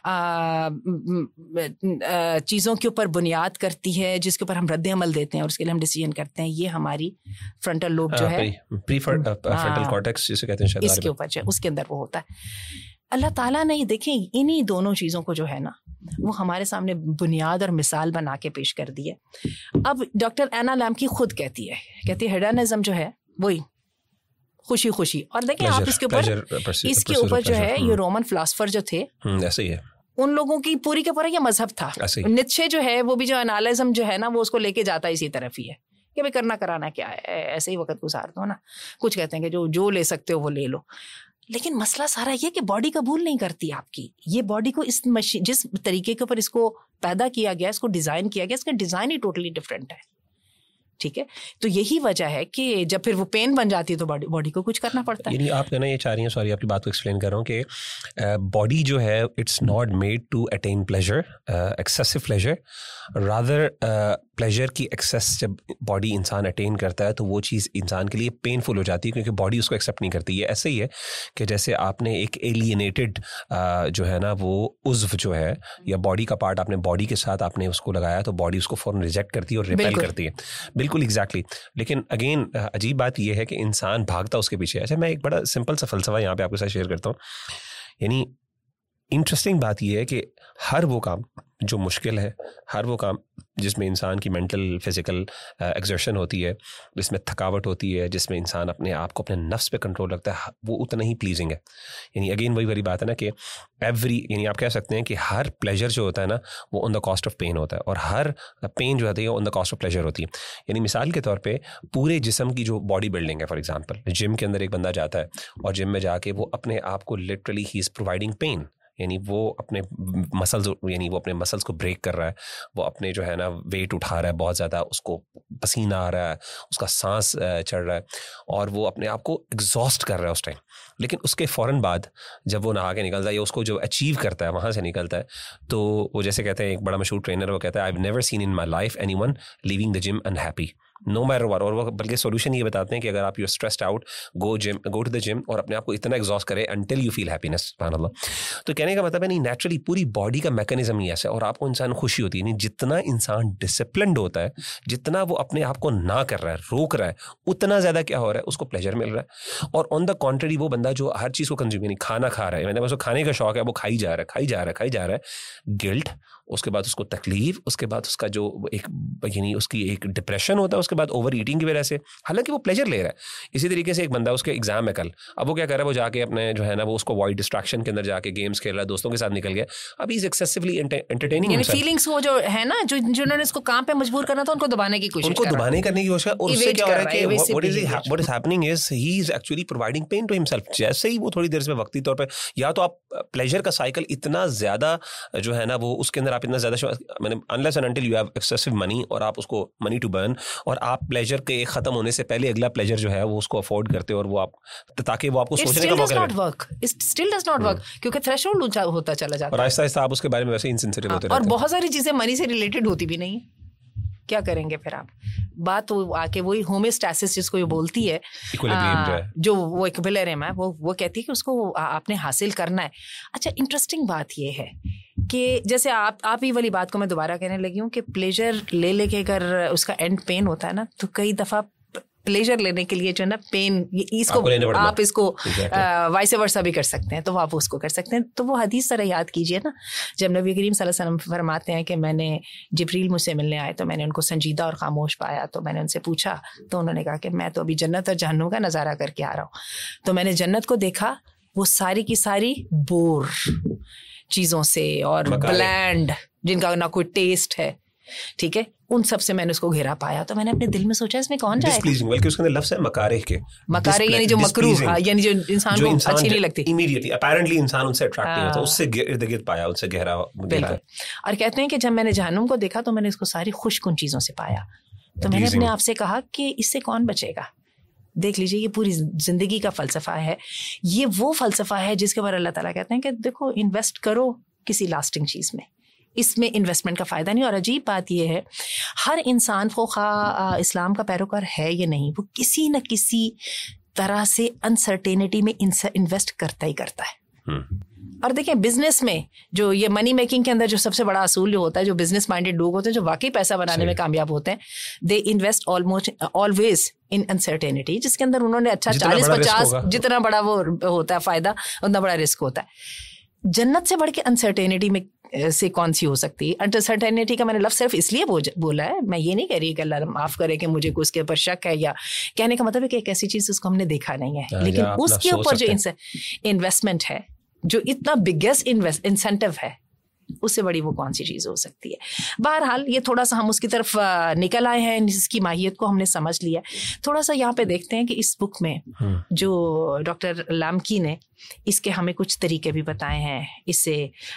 चीज़ों के ऊपर बुनियाद करती है, जिसके ऊपर हम रद्द अमल देते हैं और उसके लिए हम डिसीजन करते हैं, ये हमारी फ्रंटल लोब जो है, प्रीफ्रंटल कॉर्टेक्स जिसे कहते हैं शायद, इसके ऊपर जो उसके अंदर वो होता है। अल्लाह ताला ने देखें इन्हीं दोनों चीज़ों को जो है ना वो हमारे सामने बुनियाद और मिसाल बना के पेश कर दी है। अब डॉक्टर एना लैम्की खुद कहती है हेडोनिज्म जो है वही खुशी खुशी। और देखें आप इसके ऊपर जो है ये रोमन फिलासफर जो थे, ऐसे ही है, उन लोगों की पूरी के पूरा ये मजहब था। नित्शे जो है वो भी जो एनालिज्म जो है ना वो उसको लेके जाता है इसी तरफ ही है कि भाई करना कराना क्या है, ऐसे ही वक्त गुजार दो ना। कुछ कहते हैं कि जो ले सकते हो वो ले लो, लेकिन मसला सारा ये कि बॉडी कबूल नहीं करती आपकी। ये बॉडी को इस मशीन जिस तरीके के ऊपर इसको पैदा किया गया, इसको डिजाइन किया गया, इसका डिजाइन ही टोटली डिफरेंट है। ठीक है, तो यही वजह है कि जब फिर वो पेन बन जाती है तो बॉडी को कुछ करना पड़ता है। यानी आप कहना ये चाह रही हैं, सॉरी आपकी बात को एक्सप्लेन कर रहा हूँ, कि बॉडी जो है it's not made to attain pleasure, excessive pleasure, rather pleasure की एक्सेस जब बॉडी इंसान अटेन करता है तो वो चीज़ इंसान के लिए पेनफुल हो जाती है, क्योंकि बॉडी उसको एक्सेप्ट नहीं करती है। ऐसे ही है कि जैसे आपने एक एलिएनेटेड जो है ना वो उज़्व जो है या बॉडी का पार्ट आपने बॉडी के साथ आपने उसको लगाया तो बॉडी उसको फ़ौरन रिजेक्ट करती है और रिपेल करती है। बिल्कुल एग्जैक्टली। लेकिन अगेन अजीब बात यह है कि इंसान भागता उसके पीछे। अच्छा, मैं एक बड़ा सिंपल सा फलसफा यहाँ पे आपके साथ शेयर करता हूँ। यानी इंटरेस्टिंग बात यह है कि हर वो काम जो मुश्किल है, हर वो काम जिसमें इंसान की मेंटल फिजिकल एक्सर्शन होती है, जिसमें थकावट होती है, जिसमें इंसान अपने आप को अपने नफ्स पे कंट्रोल रखता है, वो उतना ही प्लीजिंग है। यानी अगेन वही वाली बात है ना कि यानी आप कह सकते हैं कि हर प्लेजर जो होता है ना वो on the cost of pain होता है, और हर पेन जो होती है on the cost of pleasure होती है। यानी मिसाल के तौर पे पूरे जिस्म की जो बॉडी बिल्डिंग है, फॉर एग्जांपल जिम के अंदर एक बंदा जाता है और जिम में जाके वो अपने आप को लिटरली ही इज़ प्रोवाइडिंग पेन, यानी वो अपने मसल्स को ब्रेक कर रहा है, वो अपने जो है ना वेट उठा रहा है बहुत ज़्यादा, उसको पसीना आ रहा है, उसका सांस चढ़ रहा है और वो अपने आप को एग्जॉस्ट कर रहा है उस टाइम। लेकिन उसके फ़ौरन बाद जब वो नहा के निकलता है या उसको जो अचीव करता है वहाँ से निकलता है, तो वो जैसे कहते हैं, एक बड़ा मशहूर ट्रेनर वो कहता है, I have never seen in my life anyone leaving the gym unhappy no matter what. और वो बल्कि सोल्यूशन ये बताते हैं कि अगर आप you stressed out, go to the gym और अपने आप को इतना एग्जॉस्ट करें अंटिल यू फील हैप्पीनेस। सुभान अल्लाह। तो कहने का मतलब है नहीं, नेचुरली पूरी बॉडी का मैकेनिज्म ही ऐसा है और आपको इंसान खुशी होती है। नहीं, जितना इंसान डिसिप्लिन्ड होता है, जितना वो अपने आप को ना कर रहा है, रोक रहा है, उतना ज़्यादा क्या हो रहा है, उसको प्लेजर मिल रहा है। और ऑन द कॉन्ट्ररी वो बंदा जो हर चीज़ को कंज्यूम, यानी खाना खा रहा है, मैंने उसको खाने का शौक है, वो खाई जा रहा है, गिल्ट, उसके बाद उसको तकलीफ, उसके बाद उसका जो एक यानी उसकी एक डिप्रेशन होता है, उसके बाद ओवर ईटिंग की वजह से, हालांकि वो प्लेजर ले रहा है। इसी तरीके से एक बंदा, उसके एग्जाम है कल, अब वो क्या कर रहा है, वो जाके अपने जो है ना वो उसको वॉइड डिस्ट्रैक्शन के अंदर जाके गेम्स खेल रहा है, दोस्तों के साथ निकल गया, अब is excessively entertaining himself. Feelings वो जो है ना, जिन्होंने इसको काम पे मजबूर करना था, उनको दबाने की कोशिश, करने की कोशिश, और उससे क्या हो रहा है कि what is happening is he is actually providing pain to himself. जैसे ही वो थोड़ी देर से वक्ती तौर पे, या तो आप प्लेजर का साइकिल इतना ज्यादा जो है ना वो उसके अंदर आप इतना ज्यादा, मैंने unless and until you have excessive money और आप उसको मनी टू बर्न, और आप प्लेजर के खत्म होने से पहले अगला प्लेजर जो है वो उसको अफोर्ड करते हो, और वो आप ताकि वो आपको सोचने का मौका मिले। It still does not work क्योंकि थ्रेशोल्ड ऊंचा होता चला जाता है और आहिस्ता आहिस्ता आप उसके बारे में वैसे इनसेंसिटिव होते रहते हैं। और बहुत सारी चीजें मनी से रिलेटेड होती भी नहीं, क्या करेंगे फिर आप। बात वो आके वही होमियोस्टैसिस जिसको ये बोलती है, जो वो इक्विलिब्रियम है, वो कहती है कि उसको आपने हासिल करना है। अच्छा, इंटरेस्टिंग बात ये है कि जैसे आप ही वाली बात को मैं दोबारा कहने लगी हूँ कि प्लेजर ले लेके अगर उसका एंड पेन होता है ना, तो कई दफा प्लेजर लेने के लिए जो है ना पेन, इसको आप इसको वाइस वर्सा भी कर सकते हैं, तो आप उसको कर सकते हैं। तो वो हदीस तरह याद कीजिए ना, जब नबी करीम सल्लल्लाहु अलैहि वसल्लम फरमाते हैं कि मैंने जिब्रील मुझसे मिलने आए तो मैंने उनको संजीदा और खामोश पाया, तो मैंने उनसे पूछा, तो उन्होंने कहा कि मैं तो अभी जन्नत और जहन्नुम का नज़ारा करके आ रहा हूँ। तो मैंने जन्नत को देखा, वो सारी की सारी बोर चीज़ों से और ब्लैंड, जिनका ना कोई टेस्ट है, ठीक है, उन सब से मैंने उसको घेरा पाया। तो मैंने अपने दिल में सोचा इसमें कौन जाएगा। डिस्प्लीजिंग, बल्कि उसके अंदर लफ्ज़ है मकारिह के, मकारिह यानी जो मकरूह, यानी जो इंसान को अच्छी नहीं लगती, इमीडिएटली अपैरेंटली इंसान उनसे अट्रैक्ट नहीं होता, उससे इर्द गिर्द पाया, उससे गहरा। और कहते हैं कि जब मैंने जहन्नुम को देखा तो मैंने इसको सारी खुश्क उन चीज़ों से पाया। तो मैंने अपने आप से कहा कि इससे कौन बचेगा। देख लीजिए, ये पूरी जिंदगी का फलसफा है। ये वो फलसफा है जिसके बारे अल्लाह ताला कहते हैं कि देखो, इन्वेस्ट करो किसी लास्टिंग चीज़ में, इसमें इन्वेस्टमेंट का फ़ायदा नहीं। और अजीब बात यह है, हर इंसान को इस्लाम का पैरोकार है या नहीं, वो किसी न किसी तरह से अनसर्टेनिटी में इन्वेस्ट करता ही करता है। और देखें, बिजनेस में जो ये मनी मेकिंग के अंदर जो सबसे बड़ा असूल जो होता है, जो बिजनेस माइंडेड लोग होते हैं, जो वाकई पैसा बनाने में कामयाब होते हैं, they invest always in uncertainty, जिसके अंदर उन्होंने अच्छा 40-50 जितना बड़ा वो होता है फायदा, उतना बड़ा रिस्क होता है। जन्नत से बढ़ के अनसर्टेनिटी में से कौन सी हो सकती है। अनसर्टेनिटी का मैंने लफ्ज़ सिर्फ इसलिए बोला है, मैं ये नहीं कह रही कि अल्लाह माफ़ करे कि मुझे उसके ऊपर शक है, या कहने का मतलब है कि एक ऐसी चीज़ उसको हमने देखा नहीं है, लेकिन उसके ऊपर जो इन्वेस्टमेंट है, जो इतना बिगेस्ट इंसेंटिव है, उससे बड़ी वो कौन सी चीज़ हो सकती है। बहरहाल ये थोड़ा सा हम उसकी तरफ निकल आए हैं, इसकी माहियत को हमने समझ लिया। थोड़ा सा यहाँ पे देखते हैं कि इस बुक में जो डॉक्टर लामकी ने इसके हमें कुछ तरीके भी बताए हैं, इससे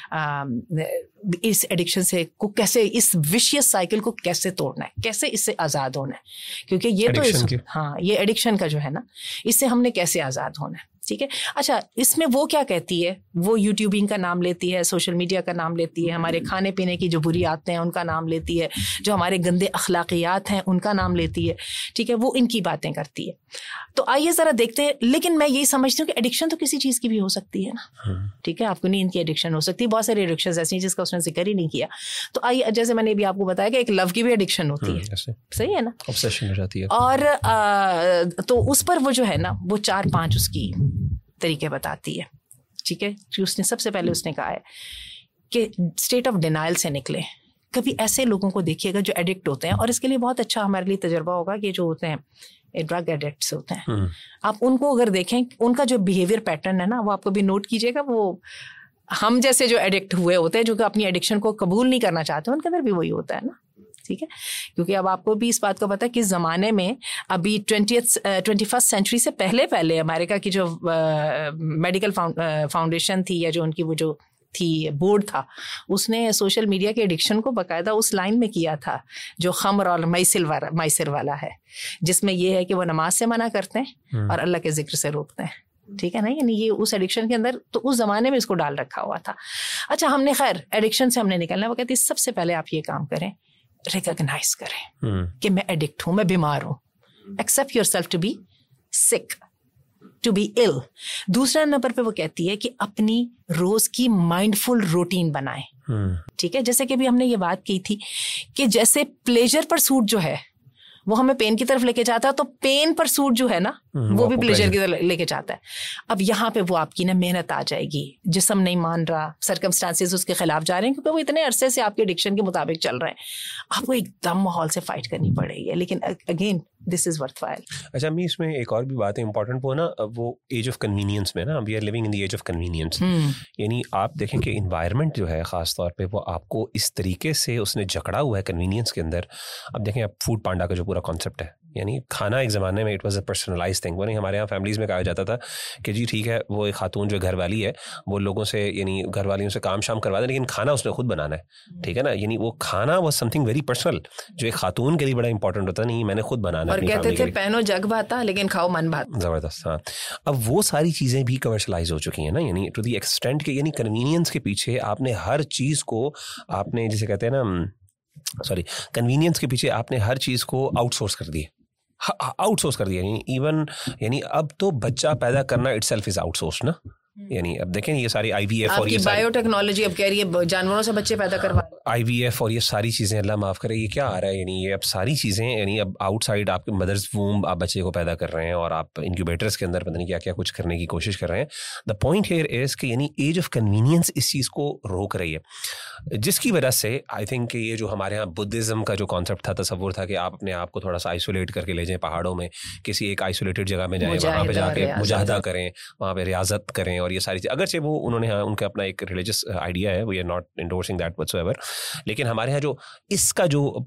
इस एडिक्शन से को कैसे, इस विशियस साइकिल को कैसे तोड़ना है, कैसे इससे आज़ाद होना है, क्योंकि ये तो ये एडिक्शन का जो है ना, इससे हमने कैसे आज़ाद होना है। ठीक है। अच्छा, इसमें वो क्या कहती है, वो यूट्यूबिंग का नाम लेती है, सोशल मीडिया का नाम लेती है, हमारे खाने पीने की जो बुरी आदतें हैं उनका नाम लेती है, जो हमारे गंदे अखलाकियात हैं उनका नाम लेती है, ठीक है, वो इनकी बातें करती है। तो आइए ज़रा देखते हैं। लेकिन मैं यही समझती हूँ कि एडिक्शन तो किसी चीज़ की भी हो सकती है ना, ठीक है, आपको नींद की एडिक्शन हो सकती है, बहुत सारी एडिक्शन ऐसी हैं जिसका उसने जिक्र ही नहीं किया। तो आइए, जैसे मैंने भी आपको बताया कि एक लव की भी एडिक्शन होती है, सही है ना, ऑब्सेशन हो जाती है। और तो उस पर वो जो है ना, वो 4-5 उसकी तरीके बताती है, ठीक है। कि उसने सबसे पहले उसने कहा है कि स्टेट ऑफ डिनाइल से निकले। कभी ऐसे लोगों को देखिएगा जो एडिक्ट होते हैं, और इसके लिए बहुत अच्छा हमारे लिए तजुर्बा होगा कि जो होते हैं ड्रग एडिक्ट्स होते हैं, आप उनको अगर देखें, उनका जो बिहेवियर पैटर्न है ना, वो आपको भी नोट कीजिएगा। वो हम जैसे जो एडिक्ट हुए होते हैं, जो कि अपनी एडिक्शन को कबूल नहीं करना चाहते, उनके अंदर भी वही होता है ना, ठीक है। क्योंकि अब आपको भी इस बात को पता है कि ज़माने में अभी 21st सेंचुरी से पहले अमेरिका की जो मेडिकल फाउंडेशन थी, या जो उनकी वो जो थी बोर्ड था, उसने सोशल मीडिया के एडिक्शन को बाकायदा उस लाइन में किया था जो खम्र और मैसिर वाला है, जिसमें ये है कि वो नमाज से मना करते हैं और अल्लाह के जिक्र से रोकते हैं, ठीक है ना। यानी ये उस एडिक्शन के अंदर तो उस जमाने में इसको डाल रखा हुआ था। अच्छा, हमने खैर एडिक्शन से हमने निकलना, वो कहती सबसे पहले आप ये काम करें, रिकॉग्नाइज करें कि मैं एडिक्ट हूं, मैं बीमार हूं। Accept yourself to be sick, to be ill. दूसरा नंबर पे वो कहती है कि अपनी रोज की माइंडफुल रूटीन बनाएं, ठीक है। जैसे कि अभी हमने ये बात की थी कि जैसे प्लेजर परसूट जो है वो हमें पेन की तरफ लेके जाता है, तो पेन परसूट जो है ना वो भी प्लेजर की तरफ लेके जाता है। अब यहाँ पे वो आपकी ना मेहनत आ जाएगी, जिस्म नहीं मान रहा, सर्कमस्टांसेस उसके खिलाफ जा रहे हैं क्योंकि वो इतने अरसे से आपके एडिक्शन के मुताबिक चल रहे हैं, आपको एकदम माहौल से फाइट करनी पड़ेगी, लेकिन अगेन दिस इज वर्थवाइल। अच्छा अम्मी, इसमें एक और भी बात है इंपॉर्टेंट, वो ना वो एज ऑफ कन्वीनियंस में ना, we are living in the age of convenience. यानी आप देखें कि इन्वायरमेंट जो है ख़ास तौर पे वो आपको इस तरीके से उसने जकड़ा हुआ है कन्वीनियंस के अंदर। अब देखें आप फूड पांडा का जो पूरा कॉन्सेप्ट है, यानी खाना एक ज़माने में it was a personalised thing. वो नहीं, हमारे यहाँ फैमिलीज़ में कहा जाता था कि जी ठीक है, वो एक खातून जो घर वाली है वो लोगों से यानी घर वालियों से काम शाम करवा दे, लेकिन खाना उसने खुद बनाना है, ठीक है ना। यानी वो खाना वो समथिंग वेरी पर्सनल जो एक खातून के लिए बड़ा इंपॉर्टेंट होता है, नहीं मैंने खुद बनाना है। और कहते थे पहनो जग भाता लेकिन खाओ मन भात। ज़बरदस्त। हाँ, अब वो सारी चीज़ें भी कमर्शलाइज हो चुकी हैं ना, यानी टू द एक्सटेंट के यानी कन्वीनियंस के पीछे आपने हर चीज़ को, आपने जिसे कहते हैं ना, सॉरी, कन्वीनियंस के पीछे आपने हर चीज़ को आउटसोर्स कर दिया, आउटसोर्स कर दिया। यानी इवन यानी अब तो बच्चा पैदा करना इटसेल्फ इज आउटसोर्स ना। यानी अब देखें ये सारी IVF और ये बायोटेक्नोलॉजी अब कह रही है जानवरों से बच्चे पैदा करवा, IVF और ये सारी चीज़ें, अल्लाह माफ़ करे, ये क्या आ रहा है, यानी ये अब सारी चीज़ें यानी अब आउटसाइड आपके मदर्स वूम आप बच्चे को पैदा कर रहे हैं और आप इंक्यूबेटर्स के अंदर पता नहीं क्या क्या कुछ करने की कोशिश कर रहे हैं। द पॉइंट हियर इज़ कि यानी एज ऑफ कन्वीनियंस इस चीज़ को रोक रही है, जिसकी वजह से आई थिंक कि ये जो हमारे यहाँ बुद्धिज़्म का जो कॉन्सेप्ट था, तसव्वुर था कि आप अपने आप को थोड़ा सा आइसोलेट करके ले जाएं पहाड़ों में, किसी एक आइसोलेटेड जगह में जाएं, वहाँ पे जाके मुजाहदा करें, वहाँ पे रियाजत करें और ये सारी चीज़, अगरचे वो उन्होंने हाँ उनका अपना एक रिलीजियस आइडिया है, we are not endorsing that whatsoever, लेकिन हमारे यहाँ जो इसका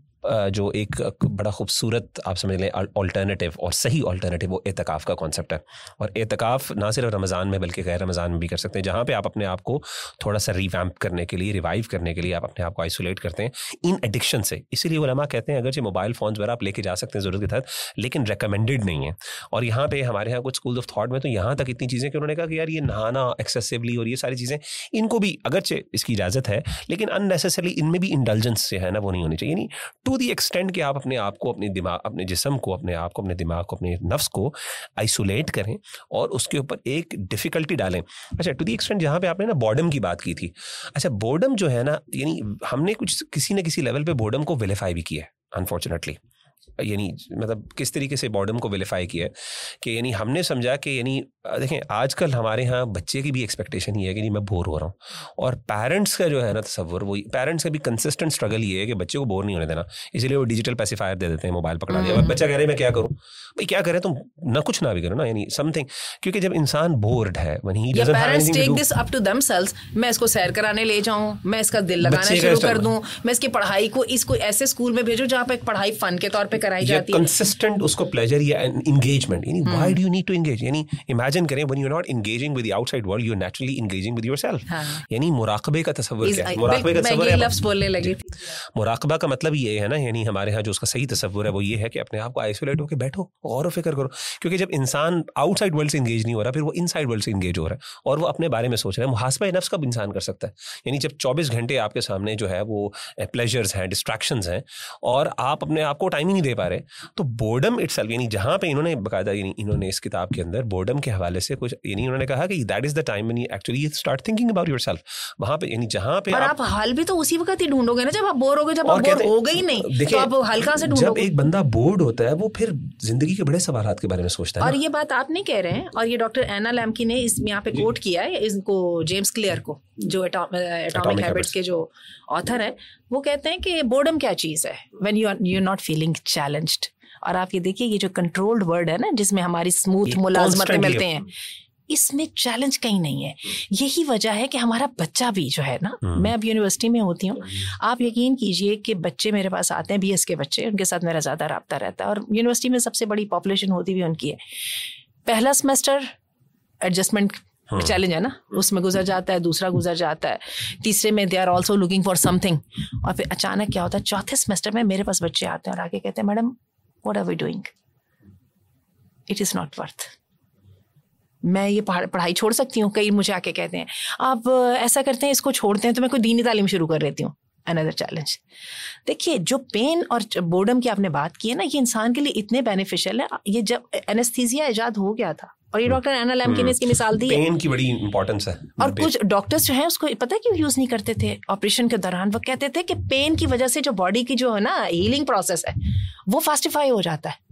जो एक बड़ा खूबसूरत आप समझ लें अल्टरनेटिव और सही अल्टरनेटिव वो एतकाफ़ का कॉन्सेप्ट है। और एतकाफ़ ना सिर्फ रमज़ान में बल्कि गैर रमज़ान में भी कर सकते हैं, जहाँ पे आप अपने आप को थोड़ा सा रिवैम्प करने के लिए, रिवाइव करने के लिए आप अपने आप को आइसोलेट करते हैं इन एडिक्शन से। इसीलिए उलमा कहते हैं अगर जो मोबाइल फ़ोन्स वगैरह आप लेके जा सकते हैं ज़रूरत के तहत, लेकिन रिकमेंडेड नहीं है। और यहाँ पे हमारे यहाँ कुछ स्कूल ऑफ थॉट में तो यहाँ तक इतनी चीज़ें कि उन्होंने कहा कि यार ये नहाना एक्सेसिवली और ये सारी चीज़ें, इनको भी अगरचे इसकी इजाज़त है लेकिन अननेसेसरली इनमें भी इंडल्जेंस से है ना वो नहीं होनी चाहिए। यानी टू दी एक्सटेंट कि आप अपने आप को, अपने दिमाग, अपने जिस्म को, अपने आप को, अपने दिमाग को, अपने नफ्स को आइसोलेट करें और उसके ऊपर एक डिफ़िकल्टी डालें। अच्छा, टू दी एक्सटेंट जहाँ पे आपने ना बोर्डम की बात की थी, अच्छा बोर्डम जो है ना, यानी हमने कुछ किसी न किसी लेवल पे बोर्डम को विलिफाई भी किया है अनफॉर्चुनेटली। यानी मतलब किस तरीके से बॉर्डम को विलिफाई किया है कि यानी हमने समझा कि यानी देखें आजकल हमारे यहाँ बच्चे की भी एक्सपेक्टेशन ये है कि नहीं मैं बोर हो रहा हूँ, और पेरेंट्स का जो है ना तसव्वुर, वो पेरेंट्स का भी कंसिस्टेंट स्ट्रगल ये है कि बच्चे को बोर नहीं होने देना, इसलिए वो डिजिटल पैसिफायर दे देते हैं, मोबाइल पकड़ा दिया, बच्चा कह रहे हैं मैं क्या करूँ, भाई क्या करें तुम ना कुछ ना भी करो ना, यानी समथिंग, क्योंकि जब इंसान बोर्ड है when he doesn't have anything to do, this up to themselves, मैं इसको सैर कराने ले जाऊँ, मैं इसका दिल लगाना शुरू कर दूँ, मैं इसकी पढ़ाई को इसको ऐसे स्कूल में भेजूँ जहाँ पे पढ़ाई फन के तौर पे कराई जाती है, कंसिस्टेंट उसको प्लेजर या एंगेजमेंट। यानी why do you need to engage, यानी इमेजिन करें when you are not engaging with the outside world, you are naturally engaging with yourself. यानी मुराकबे का तसव्वुर क्या है, मुराकबे का तसव्वुर है, लफ्ज़ बोलने लगी थी, मुराकबा का मतलब ये है ना, यानी हमारे यहाँ जो उसका सही तसव्वुर है वो ये है कि अपने आप को आइसोलेट होकर बैठो, गौर व फिक्र करो, क्योंकि जब इंसान आउटसाइड वर्ल्ड से एंगेज नहीं हो रहा, फिर वो इनसाइड वर्ल्ड से एंगेज हो रहा है और वो अपने बारे में सोच रहा है। मुहासबा नफ्स कब इंसान कर सकता है, यानी जब 24 घंटे आपके सामने जो है वो प्लेजर्स हैं, डिस्ट्रैक्शंस हैं और आप अपने आप को टाइम ही नहीं दे पा रहे, तो बोर्डम इटसेल्फ, यानी जहाँ पे इन्होंने बकायदा, यानी इन्होंने इस किताब के अंदर बोर्डम के हवाले से कुछ, यानी इन्होंने कहा कि that is the time when you actually start thinking about yourself, वहाँ पे यानी जहाँ पे आप हल भी तो उसी वक्त ही ढूंढोगे ना जब आप बोर होगे, जब आप बोर हो गई नहीं तो आप हल कहाँ से ढूंढोगे। जब एक बंदा बोर्ड होता है वो फिर जिंदगी के बड़े सवालात के बारे में सोचता है, और ये बात आप नहीं कह रहे हैं, और ये डॉक्टर एना लैम्की ने इस यहाँ पे कोट किया है इसको, जेम्स क्लियर को, जो एटॉमिक हैबिट्स के जो ऑथर है, वो कहते हैं कि बोर्डम क्या चीज़ है, when you are not feeling challenged. और आप ये देखिए ये जो कंट्रोल्ड वर्ड है ना, जिसमें हमारी स्मूथ मुलाजमतें मिलते हैं, इसमें चैलेंज कहीं नहीं है। यही वजह है कि हमारा बच्चा भी जो है ना, मैं अब यूनिवर्सिटी में होती हूँ, आप यकीन कीजिए कि बच्चे मेरे पास आते हैं, BS के बच्चे, उनके साथ मेरा ज़्यादा रब्ता रहता है, और यूनिवर्सिटी में सबसे बड़ी पॉपुलेशन होती भी उनकी है। पहला सेमेस्टर एडजस्टमेंट चैलेंज है ना, उसमें गुजर जाता है, दूसरा गुजर जाता है, तीसरे में they are also looking for something, और फिर अचानक क्या होता है, चौथे सेमेस्टर में मेरे पास बच्चे आते हैं और आके कहते हैं madam what are we doing, it is not worth, मैं ये पढ़ाई छोड़ सकती हूँ। कई मुझे आके कहते हैं आप ऐसा करते हैं इसको छोड़ते हैं तो मैं कोई दीनी तालीम शुरू कर लेती हूँ। Another challenge. देखिए जो पेन और बोर्डम की आपने बात की है ना, ये इंसान के लिए इतने बेनिफिशियल है। ये जब एनेस्थीसिया इजाद हो गया था और ये डॉक्टर एना लैम्की ने इसकी मिसाल दी है, पेन की बड़ी इंपॉर्टेंस है। और कुछ डॉक्टर्स जो हैं उसको पता है क्यों यूज नहीं करते थे ऑपरेशन के दौरान, वो कहते थे कि पेन की वजह से जो बॉडी की जो है ना हीलिंग प्रोसेस है वो फास्टिफाई हो जाता है,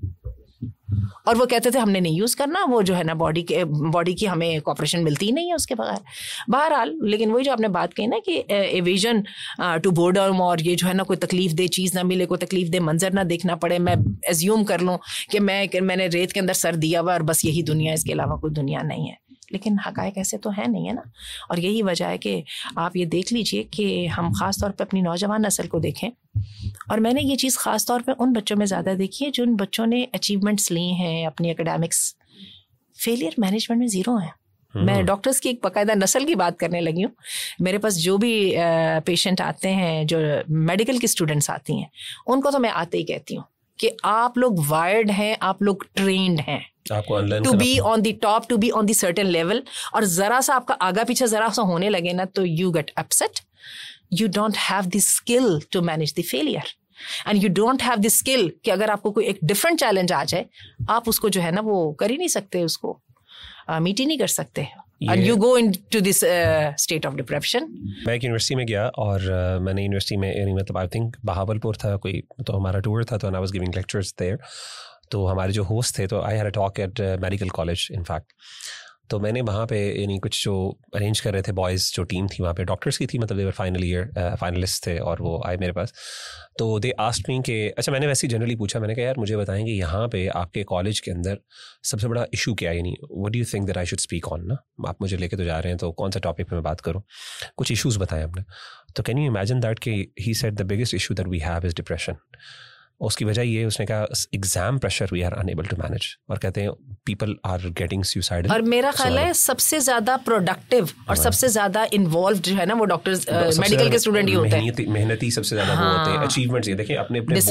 और वो कहते थे हमने नहीं यूज करना, वो जो है ना बॉडी की हमें कॉपरेशन मिलती ही नहीं है उसके बगैर। बहरहाल लेकिन वही जो आपने बात कही ना कि एविजन टू बोर्डम, और ये जो है ना कोई तकलीफ दे चीज़ ना मिले, कोई तकलीफ दे मंजर ना देखना पड़े, मैं एज्यूम कर लूँ कि मैंने रेत के अंदर सर दिया हुआ और बस यही दुनिया, इसके अलावा कोई दुनिया नहीं है। लेकिन हकायक ऐसे तो है नहीं है ना, और यही वजह है कि आप ये देख लीजिए कि हम ख़ास तौर पे अपनी नौजवान नस्ल को देखें, और मैंने ये चीज़ ख़ास तौर पे उन बच्चों में ज़्यादा देखी है जिन बच्चों ने अचीवमेंट्स लिए हैं अपनी एकेडमिक्स, फेलियर मैनेजमेंट में ज़ीरो हैं। मैं डॉक्टर्स की एक बाकायदा नस्ल की बात करने लगी हूँ। मेरे पास जो भी पेशेंट आते हैं, जो मेडिकल की स्टूडेंट्स आती हैं, उनको तो मैं आते ही कहती हूँ कि आप लोग वायर्ड हैं, आप लोग ट्रेंड हैं to be on the top, to be on the certain level, और जरा सा आपका आगा पीछे जरा सा होने लगे ना तो you get upset, you don't have the skill to manage the failure, and you don't have the skill कि अगर आपको कोई एक डिफरेंट चैलेंज आ जाए आप उसको जो है ना वो कर ही नहीं सकते, उसको मीट ही नहीं कर सकते, and you go into this state of depression. मैं एक यूनिवर्सिटी में गया और मैंने यूनिवर्सिटी में यानी मतलब आई थिंक बहावलपुर था कोई, तो हमारा टूर था, तो I was giving lectures there. तो हमारे जो होस्ट थे, तो I had a talk at medical college in fact. तो मैंने वहाँ पे यानी कुछ जो अरेंज कर रहे थे बॉयज़, जो टीम थी वहाँ पे डॉक्टर्स की थी, मतलब they were final year finalist थे, और वो आए मेरे पास। तो दे आस्क्ड मी कि अच्छा, मैंने वैसे ही जनरली पूछा, मैंने कहा यार मुझे बताएं कि यहाँ पे आपके कॉलेज के अंदर सबसे बड़ा इशू क्या है, यानी what do you think that I should speak on, ना आप मुझे लेके तो जा रहे हैं, तो कौन सा टॉपिक पे मैं बात करूँ, कुछ इशूज़ बताएं आपने। तो कैन यू इमेजिन दैट कि he said the biggest issue that we have is depression. उसकी वजह ये, उसने कहा exam pressure we are unable to manage, और कहते हैं पीपल आर गेटिंग सुसाइडल। और मेरा ख्याल है सबसे ज्यादा प्रोडक्टिव और सबसे ज्यादा इन्वॉल्व जो है ना वो डॉक्टर्स मेडिकल के स्टूडेंट ही होते हैं, मेहनती सबसे ज्यादा वो होते हैं। अचीवमेंट्स ये देखिए,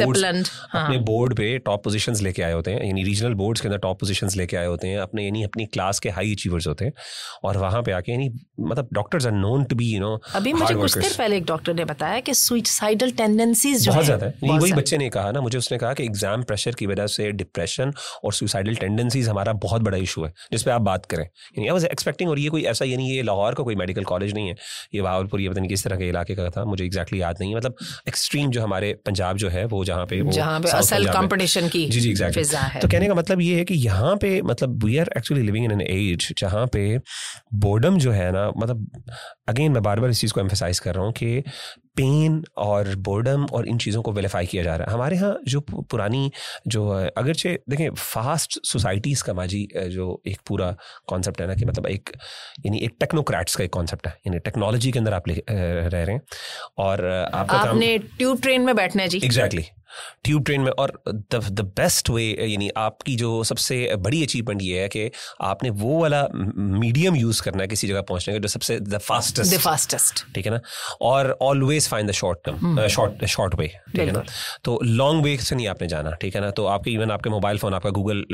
अपने बोर्ड पे टॉप पोजीशंस लेके आए होते हैं, यानी रीजनल बोर्ड्स के अंदर टॉप पोजीशंस लेके आए होते हैं अपने, यानी अपनी क्लास के हाई अचीवर्स होते हैं, और वहां पे आके यानी मतलब doctors are known to be अभी मुझे कुछ देर पहले एक डॉक्टर ने बताया कि सुसाइडल टेंडेंसीज जो बहुत ज्यादा है। वही बच्चे ने कहा ना मुझे, उसने कहा कि एग्जाम प्रेशर की वजह से डिप्रेशन और सुसाइडल टेंडेंसीज हमारा बहुत बड़ा इशू है, जिस पे आप बात करें। यानी आई वाज एक्सपेक्टिंग, और ये कोई ऐसा, यानी ये लाहौर का कोई मेडिकल कॉलेज नहीं है, ये बहावलपुर, ये पता नहीं किस तरह के इलाके का था, मुझे एग्जैक्टली याद नहीं है, मतलब एक्सट्रीम जो हमारे पंजाब जो है वो जहाँ पे असल कंपटीशन की जी एग्जैक्टली। तो कहने का मतलब ये है कि यहाँ पे मतलब we are actually living in an age जहाँ पे बोर्डम जो है ना, मतलब अगेन मैं बार बार इस चीज़ को एम्फेसाइज कर रहा हूँ कि पेन और बोर्डम और इन चीज़ों को विलिफाई किया जा रहा है हमारे यहाँ। जो पुरानी जो अगरचे देखें फास्ट सोसाइटीज़ का माजी जो एक पूरा कॉन्सेप्ट है ना, कि मतलब एक यानी एक टेक्नोक्रेट्स का एक कॉन्सेप्ट है, यानी टेक्नोलॉजी के अंदर आप रह रहे हैं, और आपने ट्यूब ट्रेन में बैठना है जी। एग्जैक्टली ट्यूब ट्रेन में, और द बेस्ट वे, यानी आपकी जो सबसे बड़ी अचीवमेंट ये है कि आपने वो वाला मीडियम यूज करना है किसी जगह पहुंचने का जो सबसे द फास्टेस्ट, ठीक है ना, और always find the short way, ठीक है ना। तो लॉन्ग वे से नहीं आपने जाना, ठीक है ना। तो आपके इवन आपके मोबाइल फोन, आपका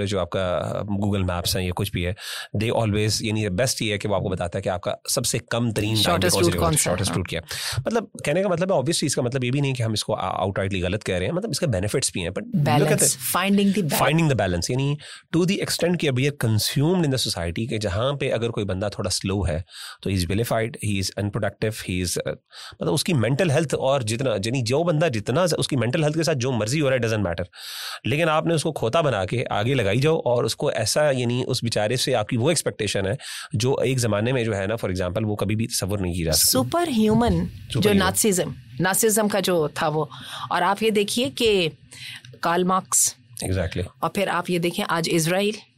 गूगल मैप्स है, ये कुछ भी है, दे ऑलवेज, यानी बेस्ट ये है कि वो आपको बताता है कि आपका सबसे कम तरीन शॉर्टेस्ट रूट क्या है। मतलब कहने का मतलब ऑब्वियसली इसका मतलब ये भी नहीं कि हम इसको आउटराइटली गलत कह रहे हैं, इसका बेनिफिट्स भी हैं, बट फाइंडिंग द बैलेंस, यानी टू द एक्सटेंट कि अभी कंज्यूम्ड इन द सोसाइटी के जहाँ पे अगर कोई बंदा थोड़ा स्लो है तो he is vilified, he is unproductive, he is मतलब उसकी मेंटल हेल्थ, और जितना यानी जो बंदा जितना उसकी मेंटल हेल्थ के साथ जो मर्जी हो रहा है डजंट मैटर, लेकिन आपने उसको खोता बना के आगे लगाई जाओ, और उसको ऐसा, यानी उस बेचारे से आपकी वो एक्सपेक्टेशन है जो एक जमाने में जो है ना, फॉर एग्जाम्पल वो कभी भी तसव्वुर नहीं की जा सकती। सुपर ह्यूमन जो नासिज्म का जो था वो, और आप ये देखिए कि कार्ल मार्क्स, एग्जैक्टली, और फिर आप ये देखें आज इजराइल,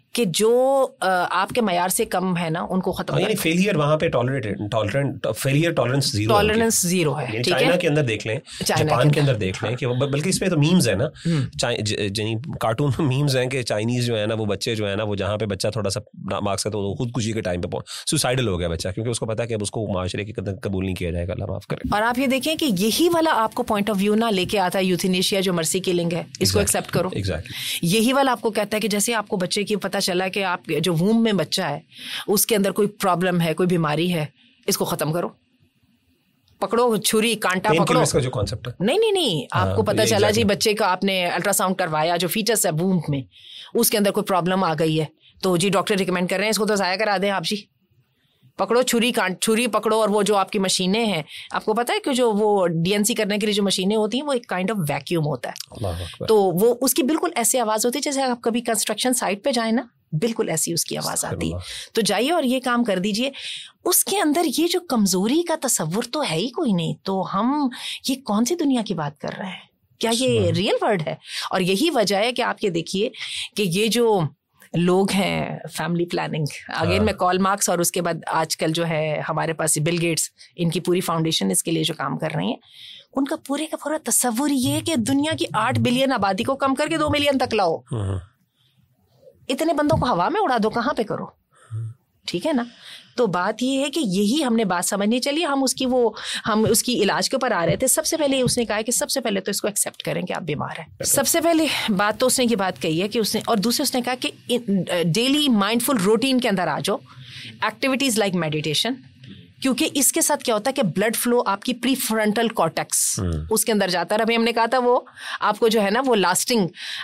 कि जो आपके मयार से कम है ना उनको खत्म यानी फेलियर वहां पे फेलियर टॉलरेंस जीरो है। चाइना के अंदर देख लें, जापान के अंदर देख लें कि बल्कि इसमें तो मीम्स है ना, कार्टून में मीम्स हैं कि चाइनीज जो है ना वो बच्चे जो है ना वो जहाँ पे बच्चा थोड़ा सा मार्क्स है तो वो खुदकुशी के टाइम पे सुसाइडल हो गया बच्चा, क्योंकि उसको पता है कि अब उसको माशरे की कबूल नहीं किया जाएगा, अल्लाह माफ करे। और आप ये देखें कि यही वाला आपको पॉइंट ऑफ व्यू ना लेके आता है यूथेनेशिया जो मर्सी किलिंग है, इसको एक्सेप्ट करो। यही वाला आपको कहता है कि जैसे आपको बच्चे की पता चला कि आप जो वूम में बच्चा है उसके अंदर कोई प्रॉब्लम है, कोई बीमारी है, इसको खत्म करो, पकड़ो छुरी कांटा पकड़ो। इसका जो कॉन्सेप्ट है नहीं आपको पता चला जी बच्चे का आपने अल्ट्रासाउंड करवाया, जो फीटस है वूम में उसके अंदर कोई प्रॉब्लम आ गई है, तो जी डॉक्टर रिकमेंड कर रहे हैं इसको तो ज़ाया करा दें आप जी, पकड़ो छुरी पकड़ो। और वो जो आपकी मशीनें हैं, आपको पता है कि जो वो डीएनसी करने के लिए जो मशीनें होती हैं वो एक काइंड ऑफ वैक्यूम होता है, तो वो उसकी बिल्कुल ऐसी आवाज़ होती है जैसे आप कभी कंस्ट्रक्शन साइट पे जाए ना, बिल्कुल ऐसी उसकी आवाज़ आती है। तो जाइए और ये काम कर दीजिए। उसके अंदर ये जो कमज़ोरी का तस्वुर तो है ही कोई नहीं, तो हम ये कौन सी दुनिया की बात कर रहे हैं? क्या ये रियल वर्ल्ड है? और यही वजह है कि आप ये देखिए कि ये जो लोग हैं फैमिली प्लानिंग, अगेन मैं कॉल मार्क्स और उसके बाद आजकल जो है हमारे पास बिल गेट्स, इनकी पूरी फाउंडेशन इसके लिए जो काम कर रही है, उनका पूरे का पूरा तस्वुर ये है कि दुनिया की 8 बिलियन आबादी को कम करके 2 मिलियन तक लाओ, इतने बंदों को हवा में उड़ा दो, कहाँ पे करो? ठीक है ना? तो बात ये है कि यही हमने बात समझनी चलिए, हम उसकी इलाज के ऊपर आ रहे थे। सबसे पहले उसने कहा कि सबसे पहले तो इसको एक्सेप्ट करें कि आप बीमार हैं। सबसे पहले बात तो उसने ये बात कही है कि उसने, और दूसरे उसने कहा कि डेली माइंडफुल रूटीन के अंदर आ जाओ, एक्टिविटीज लाइक मेडिटेशन, क्योंकि इसके साथ क्या होता है कि ब्लड फ्लो आपकी प्रीफ्रंटल कॉर्टेक्स उसके अंदर जाता है। अभी हमने कहा था वो आपको जो है ना वो लास्टिंग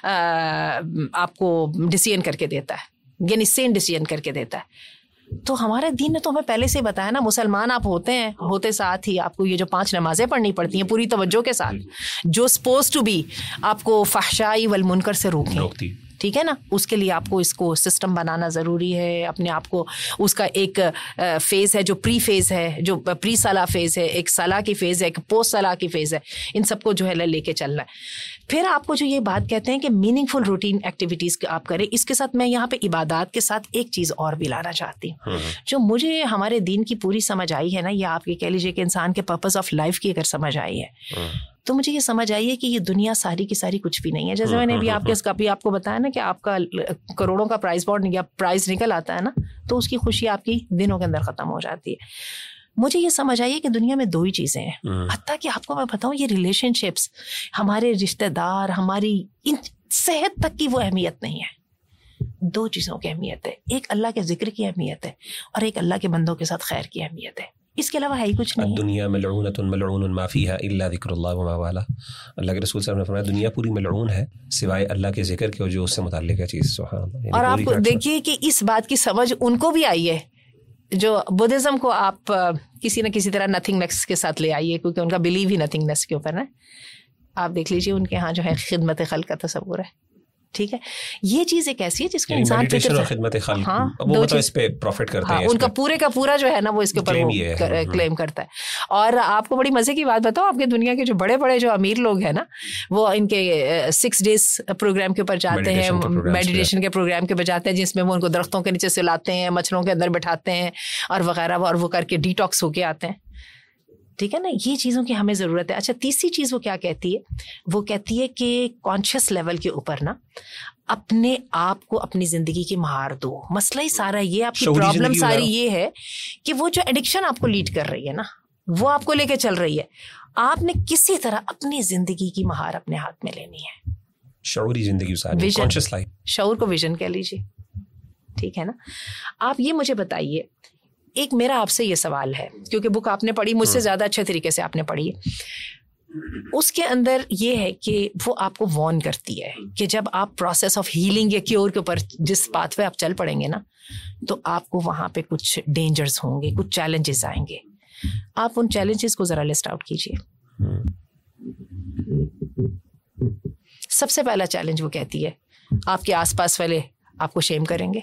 आपको डिसीजन करके देता है, यानी सेन डिसीजन करके देता है। तो हमारे दीन ने तो हमें पहले से बताया ना, मुसलमान आप होते साथ ही आपको ये जो 5 नमाजें पढ़नी पड़ती हैं पूरी तवज्जो के साथ, जो सपोज टू बी आपको फहशाई वल मुनकर से रोकती, ठीक है ना, उसके लिए आपको इसको सिस्टम बनाना ज़रूरी है। अपने आप को उसका एक फेज़ है जो प्री फेज़ है, जो प्री सलाह फेज़ है, एक सलाह की फेज़ है, एक पोस्ट सलाह की फेज़ है, इन सबको जो है लेके चलना है। फिर आपको जो ये बात कहते हैं कि मीनिंगफुल रूटीन एक्टिविटीज़ आप करें। इसके साथ मैं यहाँ पे इबादत के साथ एक चीज़ और भी लाना चाहती हूँ, जो मुझे हमारे दीन की पूरी समझ आई है ना, या आप ये कह लीजिए कि इंसान के पर्पस ऑफ लाइफ की अगर समझ आई है, तो मुझे ये समझ आई है कि ये दुनिया सारी की सारी कुछ भी नहीं है। जैसे मैंने भी आपको बताया ना कि आपका करोड़ों का प्राइस बॉन्ड या प्राइस निकल आता है ना, तो उसकी खुशी आपकी दिनों के अंदर ख़त्म हो जाती है। मुझे ये समझ आई है कि दुनिया में 2 ही चीज़ें हैं, हत्ता कि आपको मैं बताऊँ, ये रिलेशनशिप्स, हमारे रिश्तेदार, हमारी इन सेहत तक की वो अहमियत नहीं है। 2 चीज़ों की अहमियत है, एक अल्लाह के जिक्र की अहमियत है और एक अल्लाह के बंदों के साथ खैर की अहमियत है। इसके अलावा है ही कुछ नहीं। दुनिया मलऊनतुन मलऊनुन मा फीहा इल्ला ज़िक्रुल्लाह व मा वाला। अल्लाह के रसूल सल्लल्लाहु अलैहि वसल्लम ने फरमाया दुनिया पूरी मलऊन है सिवाय अल्लाह के जिक्र के और जो उससे मुताल्लिक है चीज़। सुभान अल्लाह। और आप देखिए कि इस बात की समझ उनको भी आई है जो बुद्धिज़्म को आप किसी न किसी तरह नथिंगनेस के साथ ले आइए, क्योंकि उनका बिलीव ही नथिंगनेस के ऊपर ना। आप देख लीजिए उनके यहाँ जो है खिदमत खल्क का तस्वुर है, ठीक है। ये चीज़ एक ऐसी है जिसको इंसान खिदमत खल्क, वो मतलब इस पे प्रॉफिट करते हैं, उनका पूरे का पूरा जो है ना वो इसके ऊपर क्लेम करता है। और आपको बड़ी मजे की बात बताओ, आपके दुनिया के जो बड़े बड़े जो अमीर लोग हैं ना, वो इनके 6 डेज प्रोग्राम के ऊपर जाते हैं, मेडिटेशन के प्रोग्राम के ऊपर जाते हैं, जिसमें वो उनको दरख्तों के नीचे सुलाते हैं, मच्छरों के अंदर बैठाते हैं और वगैरह, और वो करके डिटॉक्स होके आते हैं, ठीक है ना। ये चीज़ों की हमें ज़रूरत है। अच्छा, तीसरी चीज़ वो क्या कहती है, वो कहती है कि कॉन्शियस लेवल के ऊपर ना अपने आप को अपनी ज़िंदगी की महार दो। मसला ही सारा ये, आपकी प्रॉब्लम सारी ये है कि वो जो एडिक्शन आपको लीड कर रही है ना, वो आपको लेके चल रही है, आपने किसी तरह अपनी ज़िंदगी की महार अपने हाथ में लेनी है। शऊरी ज़िंदगी, कॉन्शियस लाइफ, शऊर को विजन कह लीजिए, ठीक है ना। आप ये मुझे बताइए, एक मेरा आपसे ये सवाल है, क्योंकि बुक आपने पढ़ी, मुझसे ज़्यादा अच्छे तरीके से आपने पढ़ी है। उसके अंदर ये है कि वो आपको वॉर्न करती है कि जब आप प्रोसेस ऑफ हीलिंग या क्योर के ऊपर जिस पाथवे आप चल पड़ेंगे ना, तो आपको वहाँ पे कुछ डेंजर्स होंगे, कुछ चैलेंजेस आएंगे। आप उन चैलेंजेस को ज़रा लिस्ट आउट कीजिए। सबसे पहला चैलेंज वो कहती है, आपके आसपास वाले आपको शेम करेंगे,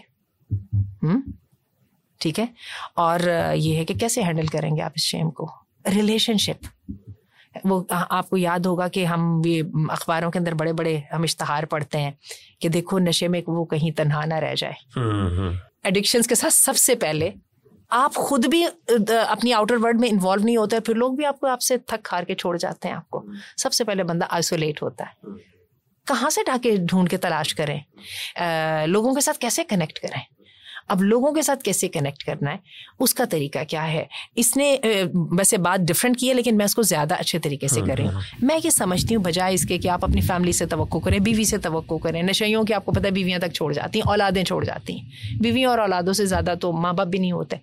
ठीक है। और ये है कि कैसे हैंडल करेंगे आप इस शेम को। रिलेशनशिप, वो आपको याद होगा कि हम ये अखबारों के अंदर बड़े बड़े हम इश्तहार पढ़ते हैं कि देखो नशे में वो कहीं तन्हा ना रह जाए। एडिक्शंस के साथ सबसे पहले आप खुद भी अपनी आउटर वर्ल्ड में इन्वॉल्व नहीं होते, फिर लोग भी आपको आपसे थक हार के छोड़ जाते हैं आपको। सबसे पहले बंदा आइसोलेट होता है। कहाँ से ढूंढ के तलाश करें, लोगों के साथ कैसे कनेक्ट करें। अब लोगों के साथ कैसे कनेक्ट करना है, उसका तरीका क्या है। इसने वैसे बात डिफरेंट की है, लेकिन मैं उसको ज़्यादा अच्छे तरीके से कर रही हूँ। मैं ये समझती हूँ बजाय इसके कि आप अपनी फैमिली से तवक्को करें, बीवी से तवक्को करें। नशइयों की आपको पता है बीवियाँ तक छोड़ जाती हैं, औलादें छोड़ जाती हैं। बीवी और औलादों से ज़्यादा तो माँ बाप भी नहीं होते।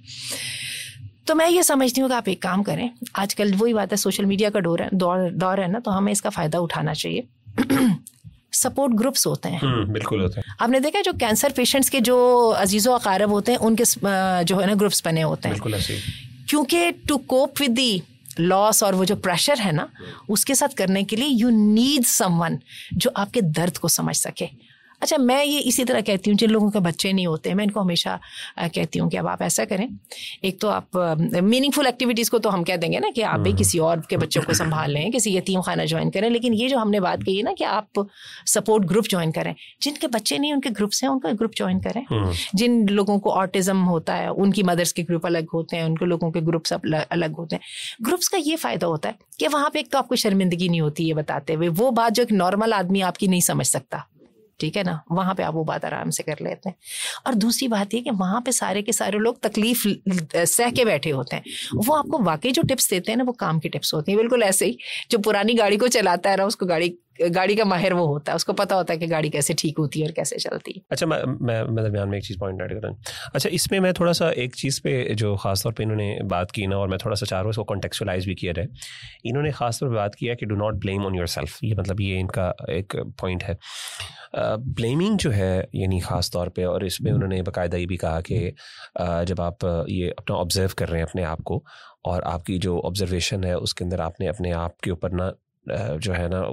तो मैं ये समझती हूँ कि आप एक काम करें, आजकल वही बात है, सोशल मीडिया का दौर है ना, तो हमें इसका फ़ायदा उठाना चाहिए। सपोर्ट ग्रुप्स होते हैं, बिल्कुल होते हैं। आपने देखा जो कैंसर पेशेंट्स के जो अजीज़ो अकारब होते हैं उनके जो है ना ग्रुप्स बने होते हैं, बिल्कुल ऐसे ही। क्योंकि to cope with the loss और वो जो प्रेशर है ना, उसके साथ करने के लिए यू नीड समवन जो आपके दर्द को समझ सके। अच्छा, मैं ये इसी तरह कहती हूँ जिन लोगों के बच्चे नहीं होते, मैं इनको हमेशा कहती हूँ कि अब आप ऐसा करें, एक तो आप मीनिंगफुल एक्टिविटीज़ को तो हम कह देंगे ना कि आप भी किसी और के बच्चों को संभाल लें, किसी यतीम खाना ज्वाइन करें, लेकिन ये जो हमने बात की है ना कि आप सपोर्ट ग्रुप ज्वाइन करें। जिनके बच्चे नहीं उनके ग्रुप्स हैं, उनका ग्रुप ज्वाइन करें। जिन लोगों को ऑटिज्म होता है उनकी मदर्स के ग्रुप अलग होते हैं, उनके लोगों के ग्रुप्स अलग होते हैं। ग्रुप्स का ये फ़ायदा होता है कि वहाँ पर एक तो आपको शर्मिंदगी नहीं होती है बताते हुए, वो बात जो एक नॉर्मल आदमी आपकी नहीं समझ सकता, ठीक है ना, वहाँ पे आप वो बात आराम से कर लेते हैं। और दूसरी बात ये कि वहाँ पे सारे के सारे लोग तकलीफ सह के बैठे होते हैं। वो आपको वाकई जो टिप्स देते हैं ना, वो काम की टिप्स होती हैं। बिल्कुल ऐसे ही जो पुरानी गाड़ी को चलाता है ना, उसको गाड़ी का माहिर वो होता है, उसको पता होता है कि गाड़ी कैसे ठीक होती है और कैसे चलती है। अच्छा, मैं दरमियान में एक चीज़ पॉइंट ऐड करूँ। अच्छा, इसमें मैं थोड़ा सा एक चीज़ पे जो ख़ासतौर पे इन्होंने बात की ना, और मैं थोड़ा सा चाह रहा हूँ इसको कॉन्टेक्चुअलाइज भी किया जाए। इन्होंने ख़ासतौर पर बात किया कि do not blame on yourself. ये मतलब ये इनका एक पॉइंट है। ब्लेमिंग जो है यानी ख़ास तौर पे, और इसमें उन्होंने बाकायदा ये भी कहा कि जब आप ये अपना ऑब्ज़र्व कर रहे हैं अपने आप को, और आपकी जो ऑब्जर्वेशन है उसके अंदर आपने अपने आप के ऊपर ना जो है ना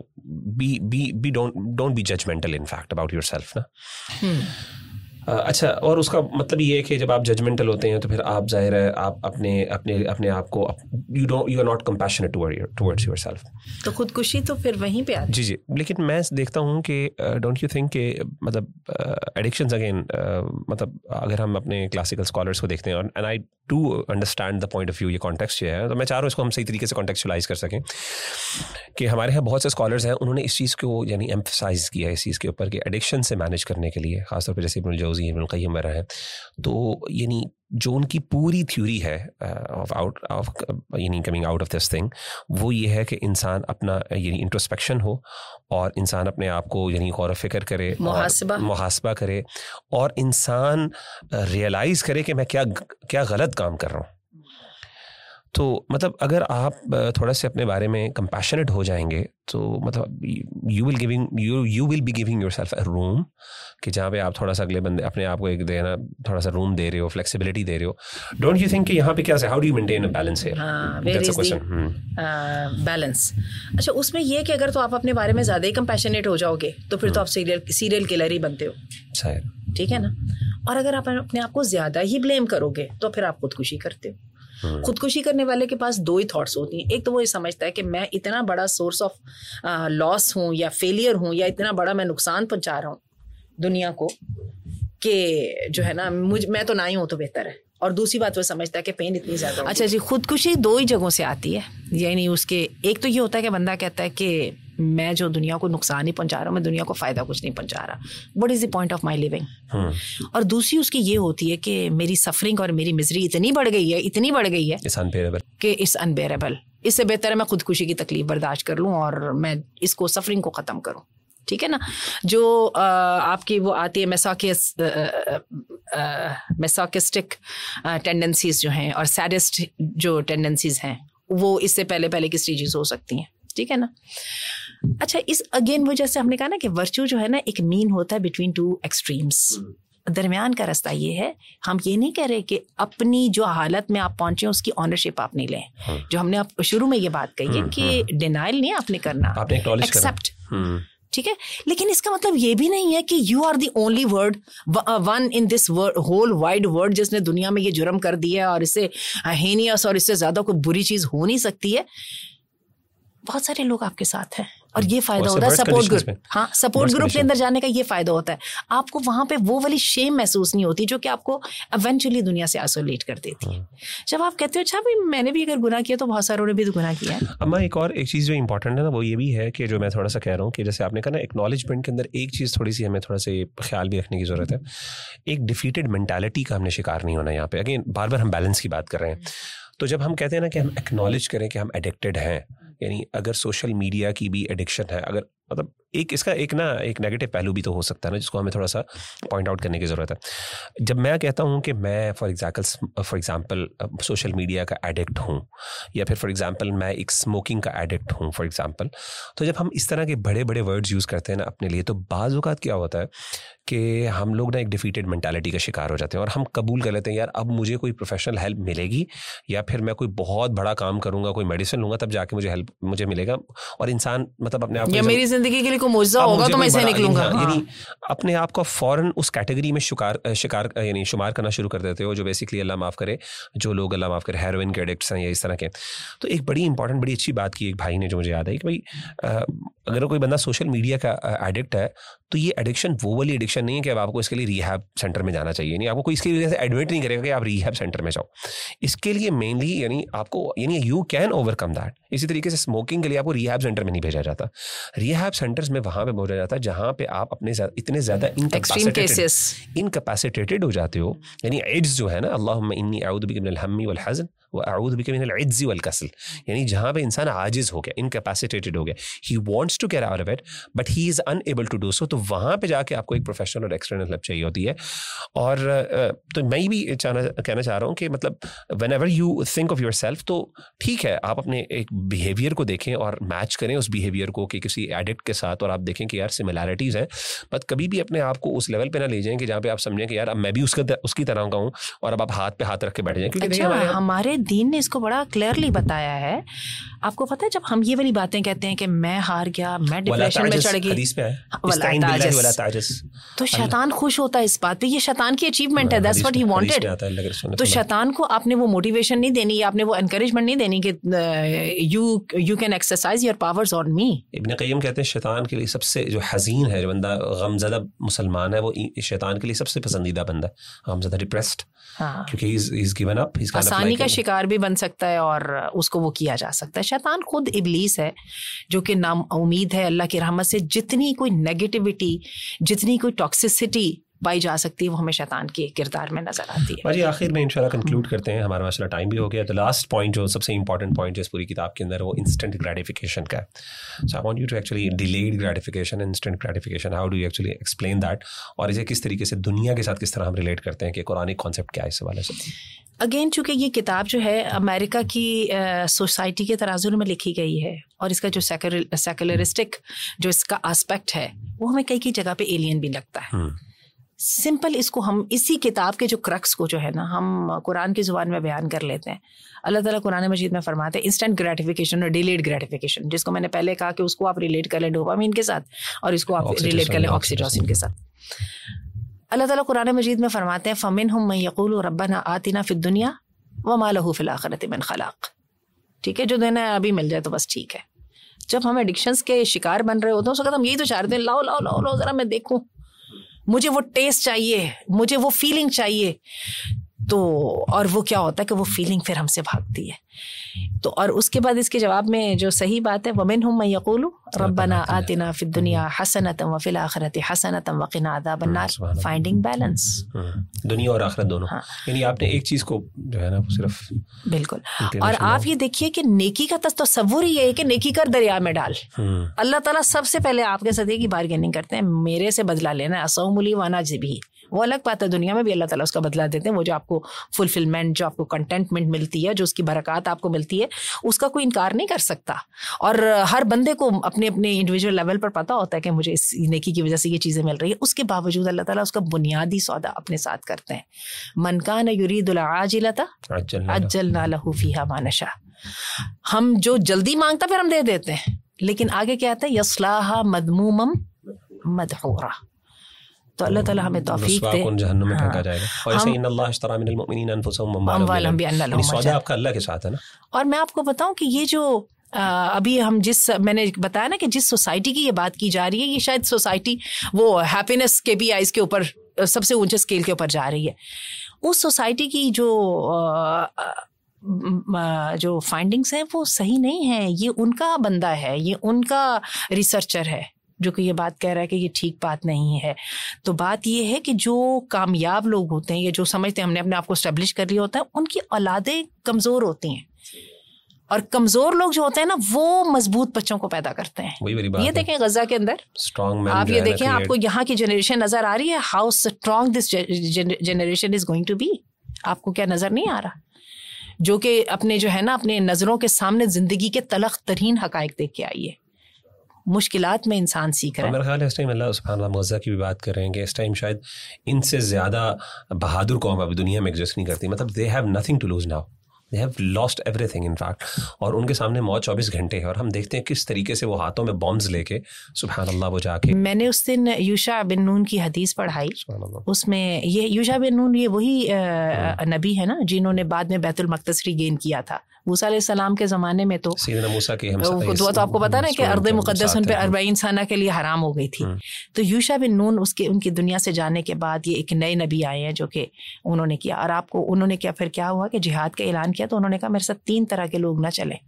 be don't be judgemental in fact about yourself ना। अच्छा, और उसका मतलब ये है कि जब आप जजमेंटल होते हैं तो फिर आप जाहिर है आप अपने आप को you are not compassionate towards yourself. तो खुदकुशी तो फिर वहीं पे आती है। जी। लेकिन मैं देखता हूँ कि डोंट यू थिंक कि मतलब एडिक्शंस अगेन, मतलब अगर हम अपने क्लासिकल स्कॉलर्स को देखते हैं, and I do understand the point of view, ये कॉन्टेक्स्ट ये है, तो मैं चाह रहा हूँ इसको हम सही तरीके से कॉन्टेक्चुअलाइज कर सकें कि हमारे यहाँ बहुत से स्कॉलर्स हैं, उन्होंने इस चीज़ को यानी एम्फसाइज किया है इस चीज़ के ऊपर कि एडिक्शन से मैनेज करने के लिए, खासतौर पर जैसे इब्नुल जौज़ी, इब्नुल क़य्यिम वगैरह हैं, तो यानी जो उनकी पूरी थ्योरी है यानी coming out of this thing, वो ये है कि इंसान अपना यानी इंट्रोस्पेक्शन हो, और इंसान अपने आप को यानी गौर फ़िक्र करे, मुहासबा करे, और इंसान रियलाइज़ करे कि मैं क्या गलत काम कर रहा हूँ। तो मतलब अगर आप थोड़ा से अपने बारे में कंपैशनेट हो जाएंगे तो मतलब you will be giving yourself a room कि जहाँ पे आप थोड़ा सा अगले बंदे अपने आप को एक देना थोड़ा सा रूम दे रहे हो, फ्लेक्सिबिलिटी दे रहे हो। डोंट यू थिंक कि यहाँ पे क्या है, how do you maintain a balance here? That's a question. Balance. अच्छा, उसमें ये कि अगर तो आप अपने बारे में ज़्यादा ही कंपैशनेट हो जाओगे तो फिर तो आप सीरियल किलर ही बनते हो, ठीक है ना। और अगर आप अपने आप को ज़्यादा ही ब्लेम करोगे तो फिर आप खुदकुशी करते हो। खुदकुशी करने वाले के पास दो ही थॉट्स होती हैं। एक तो वो ये समझता है कि मैं इतना बड़ा सोर्स ऑफ लॉस हूँ या फेलियर हूँ, या इतना बड़ा मैं नुकसान पहुंचा रहा हूँ दुनिया को कि जो है ना मैं तो ना ही हूँ तो बेहतर है। और दूसरी बात वो समझता है कि पेन इतनी ज़्यादा। अच्छा जी, खुदकुशी दो ही जगहों से आती है। यानी उसके एक तो ये होता है कि बंदा कहता है कि मैं जो दुनिया को नुकसान ही पहुंचा रहा हूँ, मैं दुनिया को फ़ायदा कुछ नहीं पहुंचा रहा, what is the point of my living. और दूसरी उसकी ये होती है कि मेरी सफरिंग और मेरी मिजरी इतनी बढ़ गई है कि इट्स अनबेरेबल, इससे बेहतर है मैं खुदकुशी की तकलीफ बर्दाश्त कर लूँ और मैं इसको सफरिंग को ख़त्म करूँ, ठीक है ना। जो आपकी वो आती है मैसोकिस्टिक टेंडेंसीज जो हैं और सैडिस्ट जो टेंडेंसीज हैं, वो इससे पहले की स्टेजेस हो सकती हैं, ठीक है ना। अच्छा, इस अगेन वो जैसे हमने कहा ना कि वर्च्यू जो है ना एक मीन होता है बिटवीन टू एक्सट्रीम्स। दरमियान का रास्ता ये है, हम ये नहीं कह रहे कि अपनी जो हालत में आप पहुंचे उसकी ऑनरशिप आप नहीं लें। जो हमने आप शुरू में ये बात कही है कि डिनाइल नहीं आपने करना, एक्सेप्ट, ठीक है। लेकिन इसका मतलब ये भी नहीं है कि you are the only one in this whole wide world जिसने दुनिया में ये जुर्म कर दिया और इससे हेनियस और इससे ज्यादा कोई बुरी चीज हो नहीं सकती है। बहुत सारे लोग आपके साथ हैं और ये फायदा होता है सपोर्ट ग्रुप। हाँ, सपोर्ट ग्रुप के अंदर जाने का ये फायदा होता है, आपको वहां पे वो वाली शेम महसूस नहीं होती जो कि आपको इवेंचुअली दुनिया से आइसोलेट कर देती है। जब आप कहते हो अच्छा भाई मैंने भी अगर गुनाह किया तो बहुत सारों ने भी तो गुनाह किया है। अम्मा एक और एक चीज़ जो इंपॉर्टेंट है ना वो ये भी है कि जो मैं थोड़ा सा कह रहा हूँ कि जैसे आपने कहा ना एक्नॉलेजमेंट के अंदर एक चीज़ थोड़ी सी हमें थोड़ा सा ख्याल भी रखने की ज़रूरत है, एक डिफीटेड मेंटालिटी का हमने शिकार नहीं होना यहाँ पे। अगेन बार बार हम बैलेंस की बात कर रहे हैं, तो जब हम कहते हैं ना कि हम एक्नॉलेज करें कि हम एडिक्टेड हैं, यानी अगर सोशल मीडिया की भी एडिक्शन है, अगर मतलब इसका एक नेगेटिव पहलू भी तो हो सकता है ना जिसको हमें थोड़ा सा पॉइंट आउट करने की ज़रूरत है। जब मैं कहता हूँ कि मैं फॉर एग्जांपल सोशल मीडिया का एडिक्ट हूँ, या फिर फॉर एग्जांपल मैं एक स्मोकिंग का एडिक्ट हूँ फॉर एग्जांपल, तो जब हम इस तरह के बड़े बड़े वर्ड्स यूज़ करते हैं ना अपने लिए, तो बाज़ औक़ात क्या होता है कि हम लोग ना एक डिफीटेड मेंटालिटी का शिकार हो जाते हैं और हम कबूल कर लेते हैं यार अब मुझे कोई प्रोफेशनल हेल्प मिलेगी या फिर मैं कोई बहुत बड़ा काम करूँगा, कोई मेडिसिन लूँगा, तब जाके मुझे हेल्प मुझे मिलेगा। और इंसान मतलब अपने आप को मेरी जिंदगी के लिए कोई मुआवजा होगा तो मैं इसे निकलूंगा, यानी अपने आप को फौरन उस कैटेगरी में शिकार यानी शुमार करना शुरू कर देते हो, जो बेसिकली अल्लाह माफ़ करे जो लोग अल्लाह माफ़ करे हेरोइन के एडिक्ट्स हैं या इस तरह के। तो एक बड़ी इंपॉर्टेंट बड़ी अच्छी बात की एक भाई ने जो मुझे याद आई कि भाई अगर कोई बंदा सोशल मीडिया का एडिक्ट है तो ये एडिक्शन वो वाली एडिक्शन नहीं है कि अब आपको इसके लिए रिहैब सेंटर में जाना चाहिए, नहीं आपको कोई इसके लिए एडमिट नहीं करेगा कि आप रिहैब सेंटर में जाओ। इसके लिए मेनली यानी आपको यानी यू कैन ओवरकम दैट। इसी तरीके से स्मोकिंग के लिए आपको रिहैब सेंटर में नहीं भेजा जाता, रिहैब सेंटर्स में वहाँ पे भेजा जाता है जहाँ पे आप अपने इतने ज़्यादा इनकैपेसिटेटेड हो जाते हो, यानी एड्स जो है ना, अल्लाहुम्मा इन्नी अऊज़ु बिका मिनल हम्मी वल हज़न व अऊज़ु बिका मिनल इज्ज़ि वल कसल, यानी जहाँ पे इंसान आजिज़ हो गया, इनकैपेसिटेटेड हो गया, he wants to get out of it but he is unable to do so. तो वहाँ पे जाके आपको एक प्रोफेशनल और एक्सटर्नल हेल्प चाहिए होती है। और तो मैं भी कहना चाह रहा हूँ कि मतलब whenever you think of yourself, तो ठीक है आप अपने एक बिहेवियर को देखें और मैच करें उस बिहेवियर को कि किसी एडिक्ट के साथ, और आप देखें कि यार सिमिलैरिटीज़ हैं, बट कभी भी अपने आप को उस लेवल पे ना ले जाएं कि जहाँ पे आप समझें कि यार अब मैं भी उसकी तरह का हूँ और अब आप हाथ पे हाथ रख के बैठ जाएं। क्योंकि हमारे दीन ने इसको बड़ा क्लियरली बताया है। आपको पता है जब हम ये वाली बातें कहते हैं कि मैं हार गया, मैं डिप्रेशन में चढ़ गई, तो शैतान खुश होता है इस बात पे, ये शैतान की अचीवमेंट है, दैट्स व्हाट ही वांटेड। तो शैतान को आपने वो मोटिवेशन नहीं देनी, आपने वो एनकरेजमेंट नहीं देनी कि you can exercise your powers on me. इब्न क़य्यिम कहते हैं शैतान के लिए सबसे जो हज़ीन है, जो बंदा गमज़दा मुसलमान है, वो शैतान के लिए सबसे पसंदीदा बंदा गमज़दा डिप्रेस्ड, क्योंकि he's given up, he's आसानी का शिकार भी बन सकता है और उसको वो किया जा सकता है। शैतान खुद इब्लीस है जो कि नाम उम्मीद है अल्लाह की रहमत से, जितनी कोई नेगेटिविटी, जितनी कोई टॉक्सिसिटी पाई जा सकती है वो हमें शैतान के किरदार में नजर आती है। भाई आखिर में इंशाल्लाह कंक्लूड करते हैं, हमारा माशाल्लाह टाइम भी हो गया। तो लास्ट पॉइंट जो सबसे इंपॉर्टेंट पॉइंट है इस पूरी किताब के अंदर वो इंस्टेंट ग्रेटिफिकेशन का है। So I want you to actually delayed gratification, instant gratification, how do you actually explain that, और इसे किस तरीके से दुनिया के साथ किस तरह हम रिलेट करते हैं कि कुरानिक कॉन्सेप्ट क्या है इस हवाले से। अगेन चूंकि ये किताब जो है अमेरिका की सोसाइटी के तराजुर में लिखी गई है और इसका जो सेकुलरिस्टिक जो इसका एस्पेक्ट है वो हमें कई जगह पे एलियन भी लगता है। सिंपल इसको हम इसी किताब के जो क्रक्स को जो है ना हम कुरान की ज़ुबान में बयान कर लेते हैं। अल्लाह ताला कुरान मजीद में फरमाते हैं इंस्टेंट ग्रेटिफिकेशन और डिलेड ग्रेटिफिकेशन, जिसको मैंने पहले कहा कि उसको आप रिलेट कर लें डोपामीन के साथ और इसको आप रिलेट कर लें ऑक्सीटोसिन के साथ। अल्लाह ताला कुरान मजीद में फरमाते हैं फमिनहुम मन यक़ूलु रब्बना आतिना फिद दुनिया वमा लहू फिल आखिरति मिन खलाक। ठीक है, जो देना है अभी मिल जाए तो बस ठीक है। जब हम एडिक्शंस के शिकार बन रहे होते हैं उस वक्त हम यही तो चाहते हैं, लाओ लाओ लाओ लाओ ज़रा मैं देखूं, मुझे वो टेस्ट चाहिए, मुझे वो फीलिंग चाहिए। तो और वो क्या होता है कि वो फीलिंग फिर हमसे भागती है। तो और उसके बाद इसके जवाब में जो सही बात है वमिनहुम मन यक़ूलु रब्बना आतिना फिद दुनिया हसनतन व फिल आखिरति हसनतन व क़िना अज़ाबन नार, फाइंडिंग बैलेंस, दुनिया और आखिरत दोनों। यानी आपने एक चीज़ को जो है ना सिर्फ बिल्कुल। और आप ये देखिए कि नेकी का तस्वुर ही है कि नेकी कर दरिया में डाल। अल्लाह ताला सबसे पहले आपके सदे की बारगेनिंग करते हैं, मेरे से बदला लेना, असौमुली वाना जिबी, वो अलग बात है। दुनिया में भी अल्लाह ताला उसका बदला देते हैं। वो जो आपको फुलफिलमेंट, जो आपको कंटेंटमेंट मिलती है, जो उसकी बरकत आपको मिलती है, उसका कोई इनकार नहीं कर सकता। और हर बंदे को अपने अपने इंडिविजुअल लेवल पर पता होता है कि मुझे इस नेकी की वजह से ये चीज़ें मिल रही है। उसके बावजूद अल्लाह ताला उसका बुनियादी सौदा अपने साथ करते हैं। मन कान युरीदुल आजिलता अज्जलना लहू फीहा मा नशा। हम जो जल्दी मांगता फिर हम दे देते हैं, लेकिन आगे क्या आता है यस्लाहा मदमूमम मदहूरा। तो अल्लाह ताला हमें तौफीक दे। जहन्नुम में फेंका जाएगा। और ऐसे इन अल्लाह इश्तरा मिनल मुमिनीन अनफुसहुम व अम्वालहुम, सौदा आपका अल्लाह के साथ है ना। और मैं आपको बताऊं कि ये जो अभी हम मैंने बताया ना कि जिस सोसाइटी की ये बात की जा रही है, ये शायद सोसाइटी वो हैप्पीनेस KPIs के ऊपर सबसे ऊंचे स्केल के ऊपर जा रही है। उस सोसाइटी की जो फाइंडिंग्स हैं वो सही नहीं है। ये उनका बंदा है, ये उनका रिसर्चर है जो कि ये बात कह रहा है कि ये ठीक बात नहीं है। तो बात ये है कि जो कामयाब लोग होते हैं, ये जो समझते हैं हमने अपने आप को एस्टेब्लिश कर लिया होता है, उनकी औलादें कमज़ोर होती हैं, और कमज़ोर लोग जो होते हैं ना वो मजबूत बच्चों को पैदा करते हैं। वही बड़ी बात ये देखें गजा के अंदर स्ट्रॉन्ग, आप ये देखें, आपको यहाँ की जनरेशन नज़र आ रही है, how strong this generation is going to be. आपको क्या नज़र नहीं आ रहा? जो कि अपने जो है ना अपने नज़रों के सामने ज़िंदगी के तलख तरीन हक़ाइक़ देख के आई है। मुश्किलात में इंसान सीख रहा है। मेरा ख्याल है इस टाइम अल्लाह सुब्हान अल्लाह मुअज़्ज़ा की भी बात कर रहे हैं कि इस टाइम शायद इनसे ज़्यादा बहादुर कौम अभी दुनिया में एग्जिस्ट नहीं करती। मतलब they have nothing to lose now, they have lost everything in fact, और उनके सामने मौत 24 घंटे है। और हम देखते हैं किस तरीके से वो हाथों में बॉम्ब्स लेके सुभान अल्लाह वो जाके। मैंने उस दिन यूशा बिन नून की हदीस पढ़ाई, उसमें ये यूशा बिन नून ये वही नबी है ना जिन्होंने बाद में बैतुल मक़दस रीगेन किया था। मूसा अलैहिस्सलाम के ज़माने में तो सैयदना मूसा के तो आपको पता ना कि अर्द मुक़द्दस उन पे 40 साना के लिए हराम हो गई थी। तो यूशा बिन नून उनकी दुनिया से जाने के बाद ये एक नए नबी आए हैं जो कि उन्होंने किया। और आपको उन्होंने क्या फिर क्या हुआ कि जिहाद का ऐलान किया। तो उन्होंने कहा मेरे साथ 3 तरह के लोग ना चले।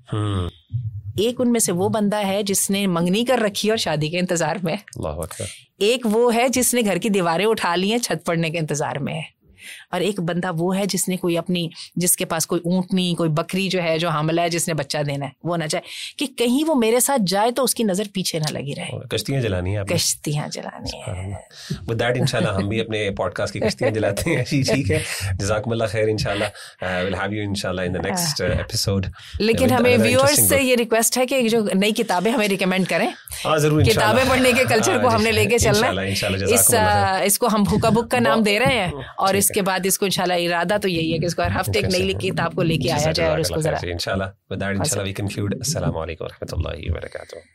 एक उनमें से वो बंदा है जिसने मंगनी कर रखी और शादी के इंतजार में, एक वो है जिसने घर की दीवारें उठा ली हैं, छत पड़ने के इंतजार में है, और एक बंदा वो है जिसने जिसके पास कोई ऊँटनी, कोई बकरी जो है जो हामला है, जिसने बच्चा देना है, वो ना चाहे कि कहीं वो मेरे साथ जाए तो उसकी नजर पीछे ना लगी रहे। कश्तियां जलानी है, कश्तियां जलानी है। विद दैट इंशाल्लाह हम भी अपने पॉडकास्ट की कश्तियां जलाते हैं। जी ठीक है, जज़ाकुमुल्लाह खैर। इंशाल्लाह विल हैव यू इंशाल्लाह इन द नेक्स्ट एपिसोड। लेकिन हमें व्यूअर्स से ये रिक्वेस्ट है कि जो नई किताबें हमें रिकमेंड करें। जरूर, किताबें पढ़ने के कल्चर को हमने लेके चलना है। इसको हम हुक्का बुक का नाम दे रहे हैं, और इसके बाद इसको इंशाल्लाह इरादा तो यही है कि इसको हर हफ्ते एक नई किताब को लेके आया जाए और उसको जरा इंशाल्लाह विद दैट इंशाल्लाह वी कंक्लूड। अस्सलाम वालेकुम व रहमतुल्लाहि व बरकातहू।